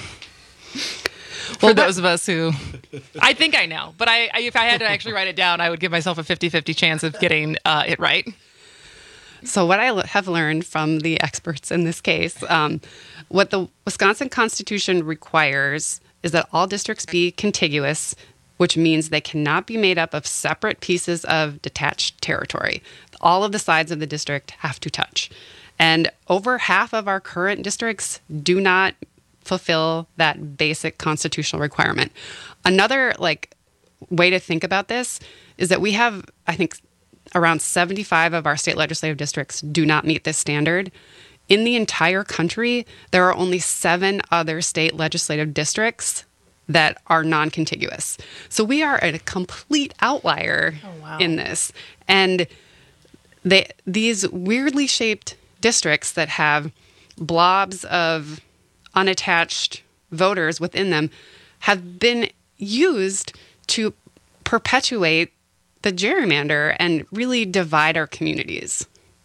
Speaker 16: For those of us who, I think I know, but if I had to actually write it down, I would give myself a 50-50 chance of getting it right.
Speaker 18: So what I have learned from the experts in this case, what the Wisconsin Constitution requires is that all districts be contiguous, which means they cannot be made up of separate pieces of detached territory. All of the sides of the district have to touch. And over half of our current districts do not fulfill that basic constitutional requirement. Another way to think about this is that we have, I think, around 75 of our state legislative districts do not meet this standard. In the entire country, there are only 7 other state legislative districts that are non-contiguous. So we are a complete outlier in this. And these weirdly shaped districts that have blobs of unattached voters within them have been used to perpetuate the gerrymander and really divide our communities.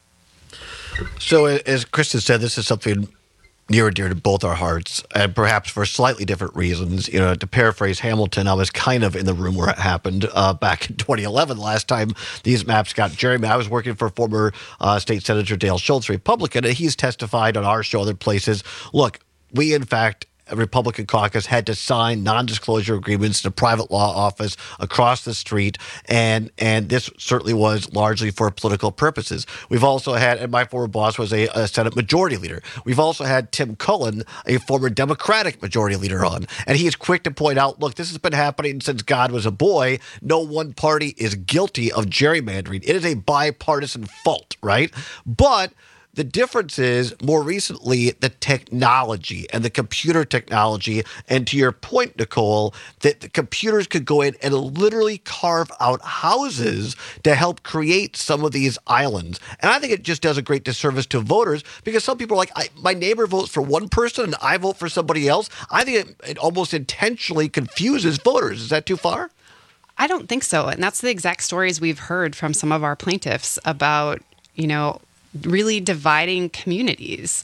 Speaker 17: So as Kristen said, this is something near and dear to both our hearts, and perhaps for slightly different reasons. You know, to paraphrase Hamilton, I was kind of in the room where it happened back in 2011, last time these maps got gerrymandered. I was working for former State Senator Dale Schultz, Republican, and he's testified on our show, other places. Look, we, in fact, a Republican caucus had to sign non-disclosure agreements to private law office across the street, and this certainly was largely for political purposes. We've also had, and my former boss was a Senate Majority Leader. We've also had Tim Cullen, a former Democratic Majority Leader, on, and he is quick to point out, look, this has been happening since God was a boy. No one party is guilty of gerrymandering. It is a bipartisan fault, right? But the difference is, more recently, the technology and the computer technology. And to your point, Nicole, that the computers could go in and literally carve out houses to help create some of these islands. And I think it just does a great disservice to voters, because some people are like, my neighbor votes for one person and I vote for somebody else. I think it almost intentionally confuses voters. Is that too far?
Speaker 18: I don't think so. And that's the exact stories we've heard from some of our plaintiffs about, you know, really dividing communities.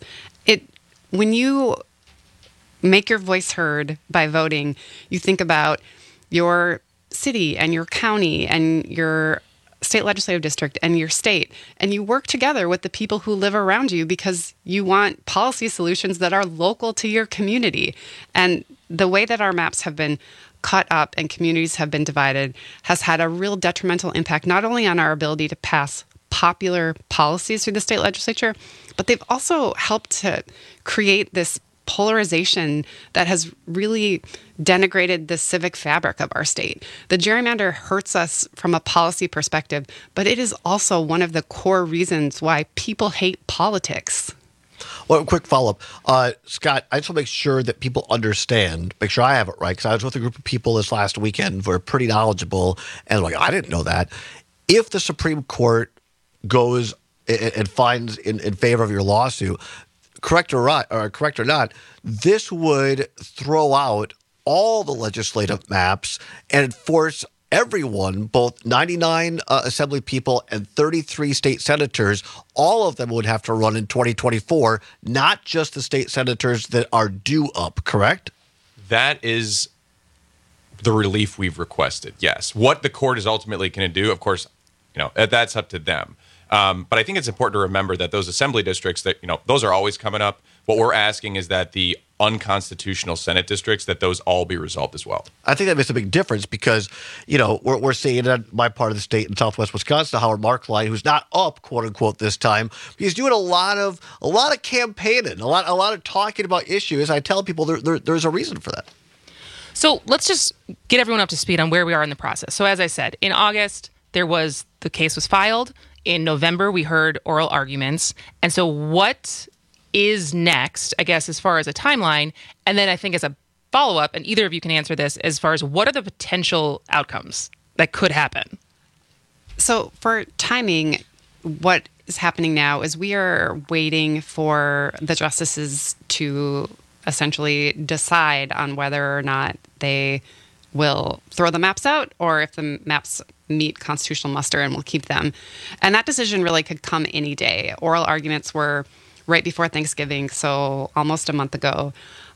Speaker 18: When you make your voice heard by voting, you think about your city and your county and your state legislative district and your state, and you work together with the people who live around you because you want policy solutions that are local to your community. And the way that our maps have been cut up and communities have been divided has had a real detrimental impact, not only on our ability to pass popular policies through the state legislature, but they've also helped to create this polarization that has really denigrated the civic fabric of our state. The gerrymander hurts us from a policy perspective, but it is also one of the core reasons why people hate politics.
Speaker 17: Well, quick follow-up. Scott, I just want to make sure that people understand, make sure I have it right, because I was with a group of people this last weekend who are pretty knowledgeable, and like, I didn't know that. If the Supreme Court goes and finds in favor of your lawsuit, correct or not, this would throw out all the legislative maps and force everyone, both 99 assembly people and 33 state senators, all of them would have to run in 2024, not just the state senators that are due up, correct?
Speaker 19: That is the relief we've requested, yes. What the court is ultimately going to do, of course, you know, that's up to them. But I think it's important to remember that those assembly districts, that, you know, those are always coming up. What we're asking is that the unconstitutional Senate districts, that those all be resolved as well.
Speaker 17: I think that makes a big difference because, you know, we're seeing in my part of the state in Southwest Wisconsin, Howard Marklein, who's not up, quote unquote, this time. He's doing a lot of campaigning, a lot of talking about issues. I tell people there's a reason for that.
Speaker 16: So let's just get everyone up to speed on where we are in the process. So as I said, in August, the case was filed. In November, we heard oral arguments. And so what is next, I guess, as far as a timeline? And then I think as a follow-up, and either of you can answer this, as far as what are the potential outcomes that could happen?
Speaker 18: So for timing, what is happening now is we are waiting for the justices to essentially decide on whether or not they will throw the maps out or if the maps meet constitutional muster and will keep them. And that decision really could come any day. Oral arguments were right before Thanksgiving, so almost a month ago.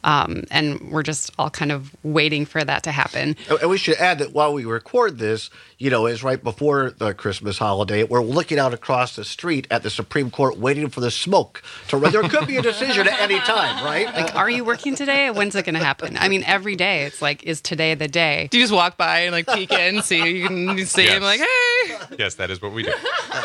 Speaker 18: And we're just all kind of waiting for that to happen.
Speaker 17: And we should add that while we record this, you know, is right before the Christmas holiday. We're looking out across the street at the Supreme Court waiting for the smoke to run. There could be a decision at any time, right?
Speaker 18: Like, are you working today? When's it going to happen? I mean, every day it's like, is today the day?
Speaker 16: Do you just walk by and like peek in, see you can see him like, hey?
Speaker 19: Yes, that is what we do.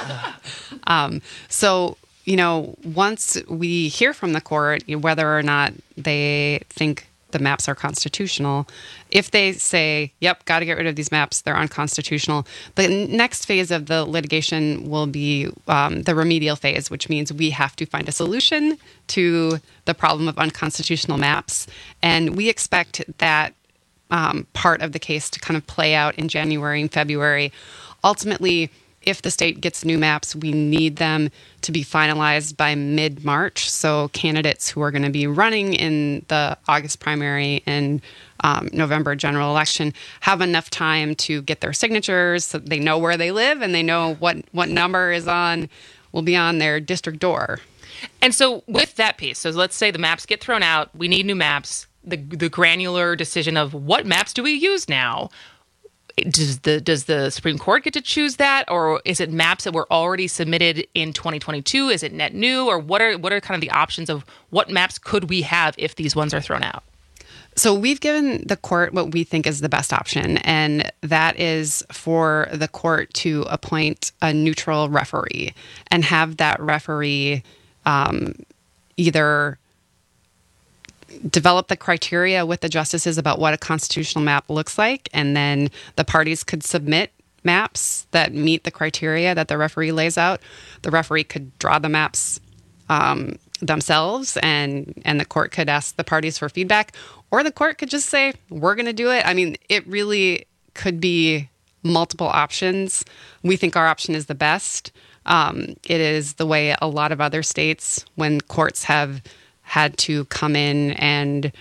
Speaker 18: So, you know, once we hear from the court whether or not they think the maps are constitutional. If they say, yep, got to get rid of these maps, they're unconstitutional, the next phase of the litigation will be the remedial phase, which means we have to find a solution to the problem of unconstitutional maps. And we expect that part of the case to kind of play out in January and February. Ultimately, if the state gets new maps, we need them to be finalized by mid-March. So candidates who are going to be running in the August primary and November general election have enough time to get their signatures so they know where they live and they know what number will be on their district door.
Speaker 16: And so with that piece, so let's say the maps get thrown out, we need new maps, the granular decision of what maps do we use now? Does the Supreme Court get to choose that, or is it maps that were already submitted in 2022? Is it net new, or what are kind of the options of what maps could we have if these ones are thrown out?
Speaker 18: So we've given the court what we think is the best option, and that is for the court to appoint a neutral referee and have that referee either develop the criteria with the justices about what a constitutional map looks like, and then the parties could submit maps that meet the criteria that the referee lays out. The referee could draw the maps themselves, and the court could ask the parties for feedback, or the court could just say, we're going to do it. I mean, it really could be multiple options. We think our option is the best. It is the way a lot of other states, when courts have had to come in and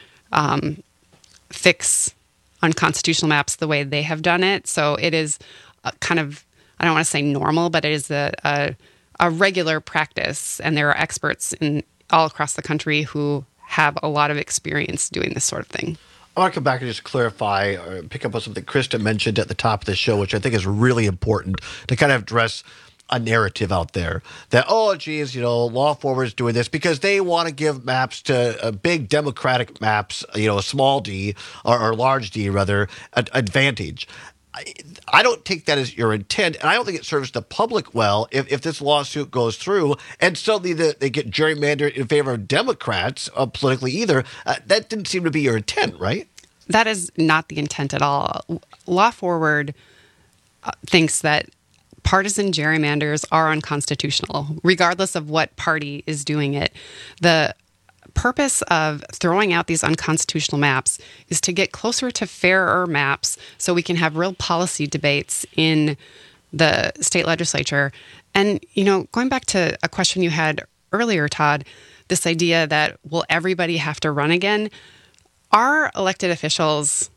Speaker 18: fix unconstitutional maps the way they have done it. So it is kind of, I don't want to say normal, but it is a regular practice. And there are experts all across the country who have a lot of experience doing this sort of thing.
Speaker 17: I want to come back and just clarify or pick up on something Krista mentioned at the top of the show, which I think is really important to kind of address a narrative out there that, oh, geez, Law Forward is doing this because they want to give maps to big Democratic maps, a small d or large d, rather, advantage. I don't take that as your intent, and I don't think it serves the public well if this lawsuit goes through and suddenly they get gerrymandered in favor of Democrats politically either. That didn't seem to be your intent, right?
Speaker 18: That is not the intent at all. Law Forward thinks that partisan gerrymanders are unconstitutional, regardless of what party is doing it. The purpose of throwing out these unconstitutional maps is to get closer to fairer maps so we can have real policy debates in the state legislature. And, going back to a question you had earlier, Todd, this idea that will everybody have to run again? Our elected officials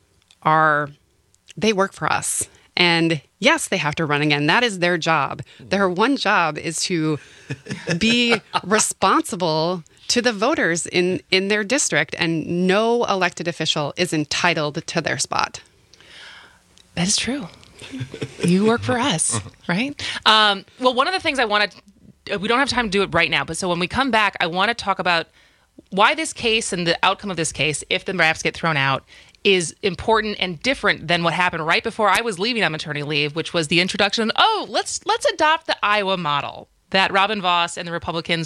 Speaker 18: they work for us. And yes, they have to run again. That is their job. Their one job is to be responsible to the voters in their district, and no elected official is entitled to their spot.
Speaker 16: That is true. You work for us, right? Well, one of the things we don't have time to do it right now, but so when we come back, I want to talk about why this case and the outcome of this case, if the maps get thrown out, is important and different than what happened right before I was leaving on maternity leave, which was the introduction of, let's adopt the Iowa model that Robin Vos and the Republicans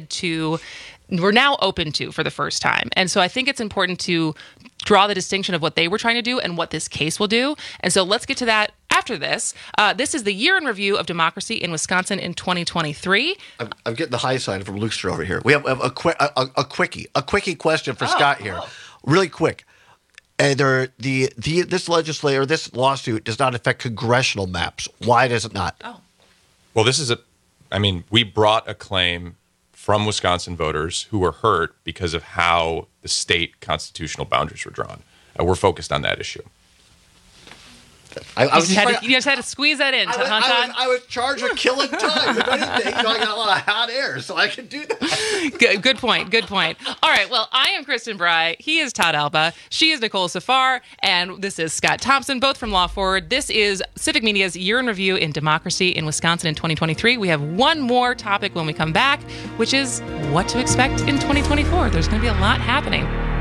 Speaker 16: were now open to for the first time. And so I think it's important to draw the distinction of what they were trying to do and what this case will do. And so let's get to that after this. This is the year in review of democracy in Wisconsin in 2023.
Speaker 17: I'm getting the high sign from Lukester over here. We have a quickie question for Scott here. Really quick. And this lawsuit does not affect congressional maps. Why does it not?
Speaker 16: Oh.
Speaker 19: Well, we brought a claim from Wisconsin voters who were hurt because of how the state constitutional boundaries were drawn. We're focused on that issue.
Speaker 16: You just had to squeeze that in,
Speaker 17: I was charged with killing time. If anything, I got a lot of hot air, so I can do that.
Speaker 16: Good point. All right, well, I am Kristen Bry. He is Todd Alba. She is Nicole Safar. And this is Scott Thompson, both from Law Forward. This is Civic Media's Year in Review in Democracy in Wisconsin in 2023. We have one more topic when we come back, which is what to expect in 2024. There's going to be a lot happening.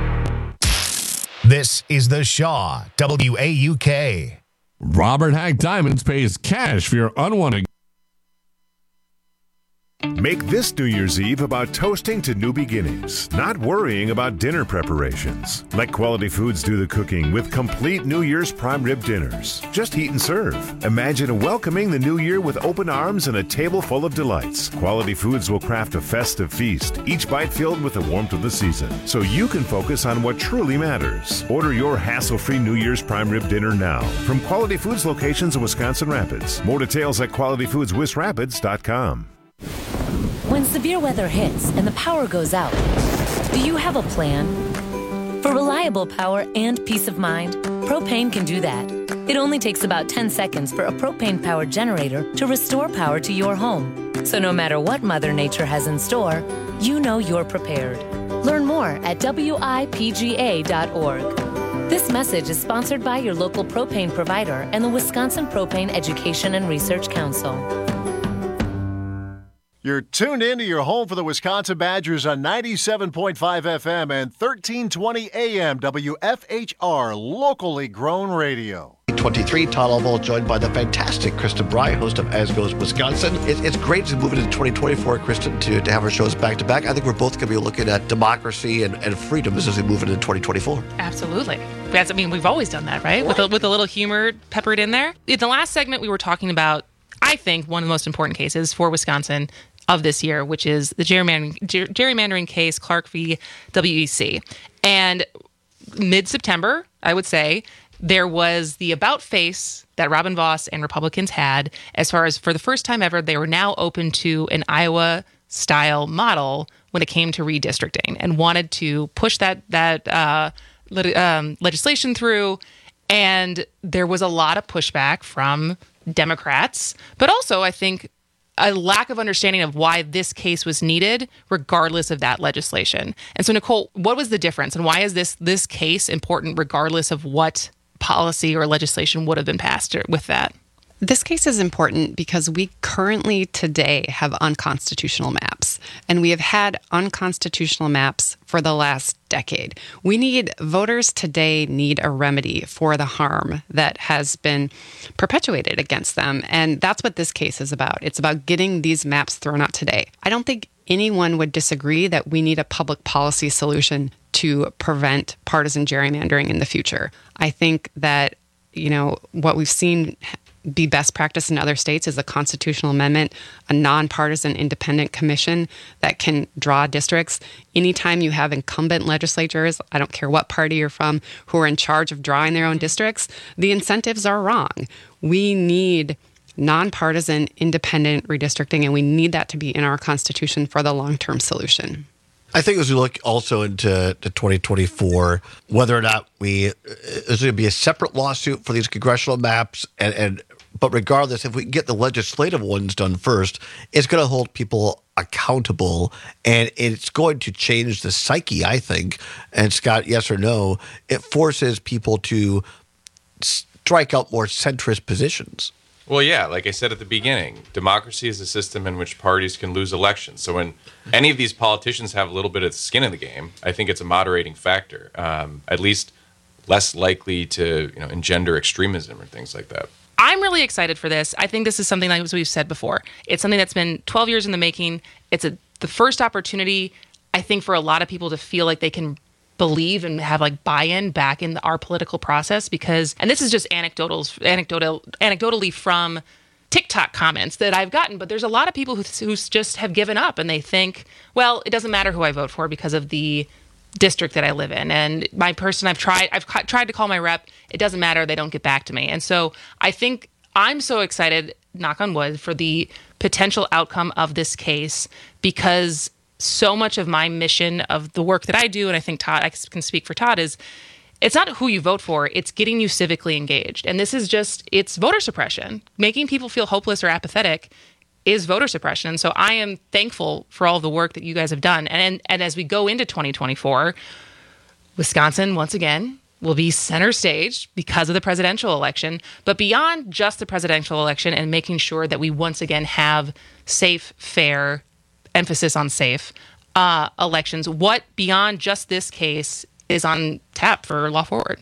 Speaker 1: This is the Shaw, WAUK.
Speaker 25: Robert Hack Diamonds pays cash for your unwanted.
Speaker 4: Make this New Year's Eve about toasting to new beginnings, not worrying about dinner preparations. Let Quality Foods do the cooking with complete New Year's prime rib dinners. Just heat and serve. Imagine welcoming the new year with open arms and a table full of delights. Quality Foods will craft a festive feast, each bite filled with the warmth of the season, so you can focus on what truly matters. Order your hassle-free New Year's prime rib dinner now from Quality Foods locations in Wisconsin Rapids. More details at qualityfoodswisrapids.com.
Speaker 6: When severe weather hits and the power goes out, do you have a plan? For reliable power and peace of mind, Propane can do that. It only takes about 10 seconds for a propane-powered generator to restore power to your home. So no matter what Mother Nature has in store, you know you're prepared. Learn more at WIPGA.org. This message is sponsored by your local propane provider and the Wisconsin Propane Education and Research Council.
Speaker 7: You're tuned in to your home for the Wisconsin Badgers on 97.5 FM and 1320 AM WFHR, locally grown radio.
Speaker 17: 23, Todd Alvall joined by the fantastic Kristen Bry, host of As Goes Wisconsin. It's great to move into 2024, Kristen, to have our shows back-to-back. I think we're both going to be looking at democracy and freedoms as we move into 2024.
Speaker 16: Absolutely. I mean, we've always done that, right? With a little humor peppered in there. In the last segment, we were talking about, I think, one of the most important cases for Wisconsin of this year, which is the gerrymandering case, Clark v. WEC. And mid-September, I would say, there was the about face that Robin Vos and Republicans had as far as, for the first time ever, they were now open to an Iowa-style model when it came to redistricting and wanted to push that legislation through. And there was a lot of pushback from Democrats, but also, I think, a lack of understanding of why this case was needed, regardless of that legislation. And so, Nicole, what was the difference, and why is this case important, regardless of what policy or legislation would have been passed with that?
Speaker 18: This case is important because we currently today have unconstitutional maps, and we have had unconstitutional maps for the last decade. Voters today need a remedy for the harm that has been perpetuated against them, and that's what this case is about. It's about getting these maps thrown out today. I don't think anyone would disagree that we need a public policy solution to prevent partisan gerrymandering in the future. I think that, what we've seen be best practice in other states is a constitutional amendment, a nonpartisan independent commission that can draw districts. Anytime you have incumbent legislatures, I don't care what party you're from, who are in charge of drawing their own districts, the incentives are wrong. We need nonpartisan independent redistricting, and we need that to be in our Constitution for the long-term solution.
Speaker 17: I think as we look also into 2024, whether or not there's going to be a separate lawsuit for these congressional maps, but regardless, if we get the legislative ones done first, it's going to hold people accountable, and it's going to change the psyche, I think. And Scott, yes or no, it forces people to strike out more centrist positions.
Speaker 19: Well, yeah, like I said at the beginning, democracy is a system in which parties can lose elections. So when any of these politicians have a little bit of skin in the game, I think it's a moderating factor, at least less likely to engender extremism or things like that.
Speaker 16: I'm really excited for this. I think this is something, like as we've said before, it's something that's been 12 years in the making. It's the first opportunity, I think, for a lot of people to feel like they can believe and have buy-in back in our political process, because, and this is just anecdotally from TikTok comments that I've gotten, but there's a lot of people who just have given up, and they think, well, it doesn't matter who I vote for because of the district that I live in, and my person I've tried to call my rep, it doesn't matter, they don't get back to me. And so I think I'm so excited, knock on wood, for the potential outcome of this case, because so much of my mission of the work that I do, and I think Todd, I can speak for Todd, is it's not who you vote for, it's getting you civically engaged. And this is it's voter suppression. Making people feel hopeless or apathetic is voter suppression. And so I am thankful for all of the work that you guys have done. And as we go into 2024, Wisconsin, once again, will be center stage because of the presidential election. But beyond just the presidential election and making sure that we once again have safe, fair, emphasis on safe elections, what beyond just this case is on tap for Law Forward?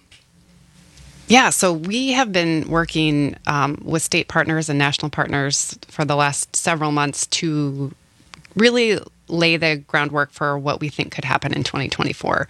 Speaker 18: Yeah, so we have been working with state partners and national partners for the last several months to really lay the groundwork for what we think could happen in 2024.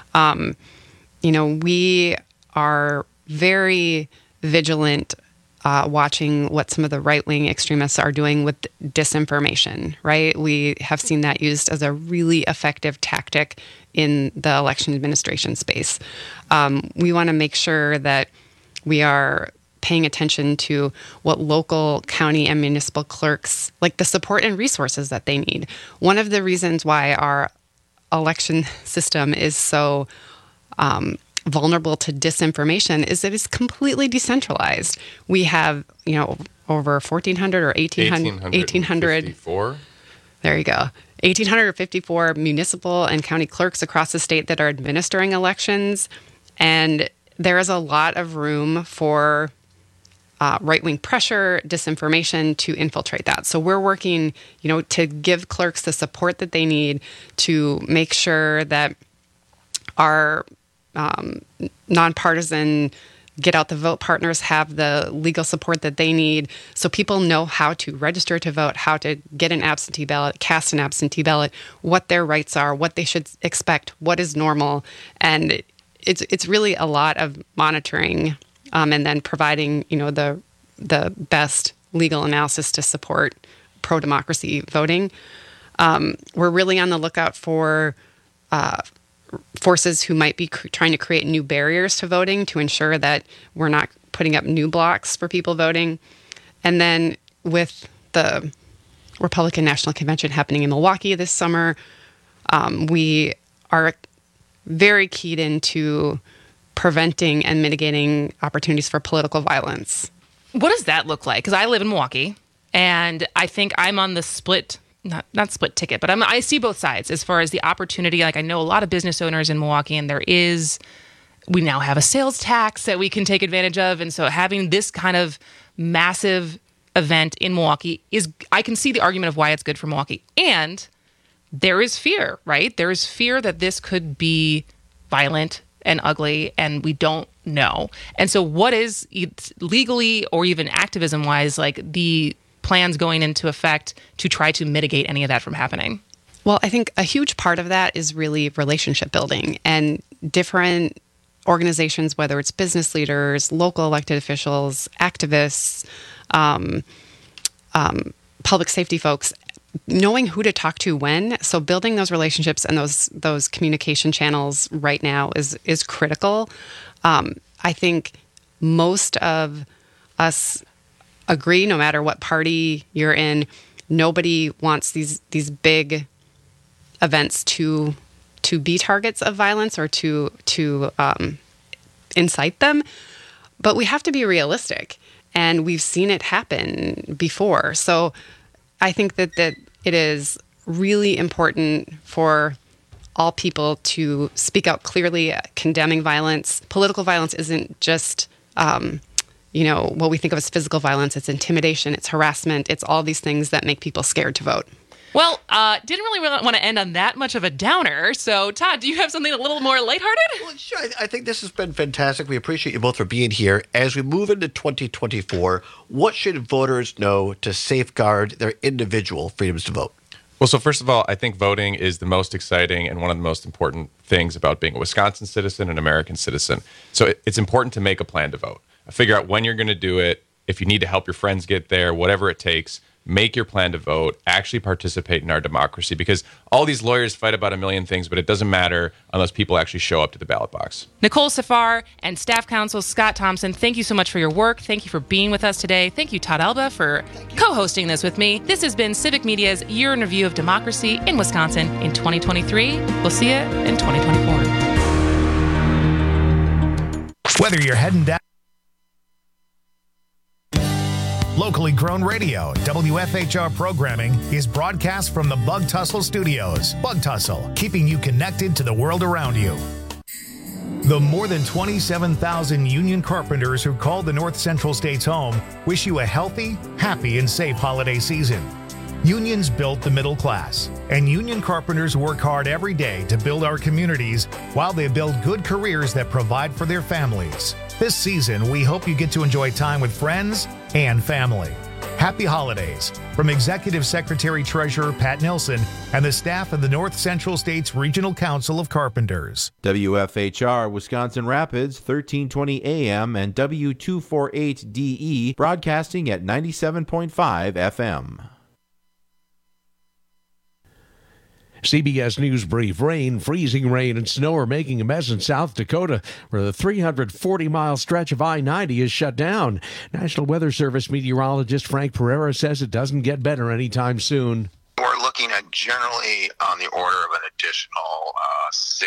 Speaker 18: We are very vigilant watching what some of the right-wing extremists are doing with disinformation, right? We have seen that used as a really effective tactic in the election administration space. We want to make sure that we are paying attention to what local, county, and municipal clerks, like the support and resources that they need. One of the reasons why our election system is so vulnerable to disinformation is that it's completely decentralized. We have, over 1,400 or 1,854. There you go. 1,854 municipal and county clerks across the state that are administering elections. And there is a lot of room for right-wing pressure, disinformation to infiltrate that. So we're working, to give clerks the support that they need to make sure that our nonpartisan get out the vote partners have the legal support that they need, so people know how to register to vote, how to get an absentee ballot, cast an absentee ballot, what their rights are, what they should expect, what is normal. And it's really a lot of monitoring and then providing, the best legal analysis to support pro-democracy voting. We're really on the lookout for forces who might be trying to create new barriers to voting to ensure that we're not putting up new blocks for people voting. And then with the Republican National Convention happening in Milwaukee this summer, we are very keyed into preventing and mitigating opportunities for political violence.
Speaker 16: What does that look like? Because I live in Milwaukee, and I think I'm on the split not split ticket, but I see both sides as far as the opportunity. Like, I know a lot of business owners in Milwaukee, and we now have a sales tax that we can take advantage of. And so having this kind of massive event in Milwaukee I can see the argument of why it's good for Milwaukee. And there is fear, right? There is fear that this could be violent and ugly, and we don't know. And so what is legally or even activism wise, like the plans going into effect to try to mitigate any of that from happening?
Speaker 18: Well, I think a huge part of that is really relationship building, and different organizations, whether it's business leaders, local elected officials, activists, public safety folks, knowing who to talk to when. So building those relationships and those communication channels right now is critical. I think most of us agree, no matter what party you're in, nobody wants these big events to be targets of violence or to incite them. But we have to be realistic, and we've seen it happen before. So I think that it is really important for all people to speak out clearly, condemning violence. Political violence isn't just what we think of as physical violence. It's intimidation, it's harassment, it's all these things that make people scared to vote.
Speaker 16: Well, didn't really want to end on that much of a downer. So, Todd, do you have something a little more lighthearted?
Speaker 17: Well, sure. I think this has been fantastic. We appreciate you both for being here. As we move into 2024, what should voters know to safeguard their individual freedoms to vote?
Speaker 19: Well, so first of all, I think voting is the most exciting and one of the most important things about being a Wisconsin citizen, an American citizen. So it's important to make a plan to vote. Figure out when you're going to do it. If you need to help your friends get there, whatever it takes, make your plan to vote, actually participate in our democracy, because all these lawyers fight about a million things, but it doesn't matter unless people actually show up to the ballot box.
Speaker 16: Nicole Safar and staff counsel Scott Thompson, thank you so much for your work. Thank you for being with us today. Thank you, Todd Alba, for co-hosting this with me. This has been Civic Media's Year in Review of Democracy in Wisconsin in 2023. We'll see you in 2024.
Speaker 1: Whether you're heading down locally grown radio, WFHR programming is broadcast from the Bug Tussle Studios. Bug Tussle, keeping you connected to the world around you. The more than 27,000 union carpenters who call the North Central states home wish you a healthy, happy, and safe holiday season. Unions built the middle class, and union carpenters work hard every day to build our communities while they build good careers that provide for their families. This season, we hope you get to enjoy time with friends and family. Happy holidays from Executive Secretary Treasurer Pat Nelson and the staff of the North Central States Regional Council of Carpenters.
Speaker 3: WFHR Wisconsin Rapids, 1320 AM and W248DE, broadcasting at 97.5 FM.
Speaker 10: CBS News Brief. Rain, freezing rain, and snow are making a mess in South Dakota, where the 340-mile stretch of I-90 is shut down. National Weather Service meteorologist Frank Pereira says it doesn't get better anytime soon.
Speaker 11: We're looking at generally on the order of an additional 6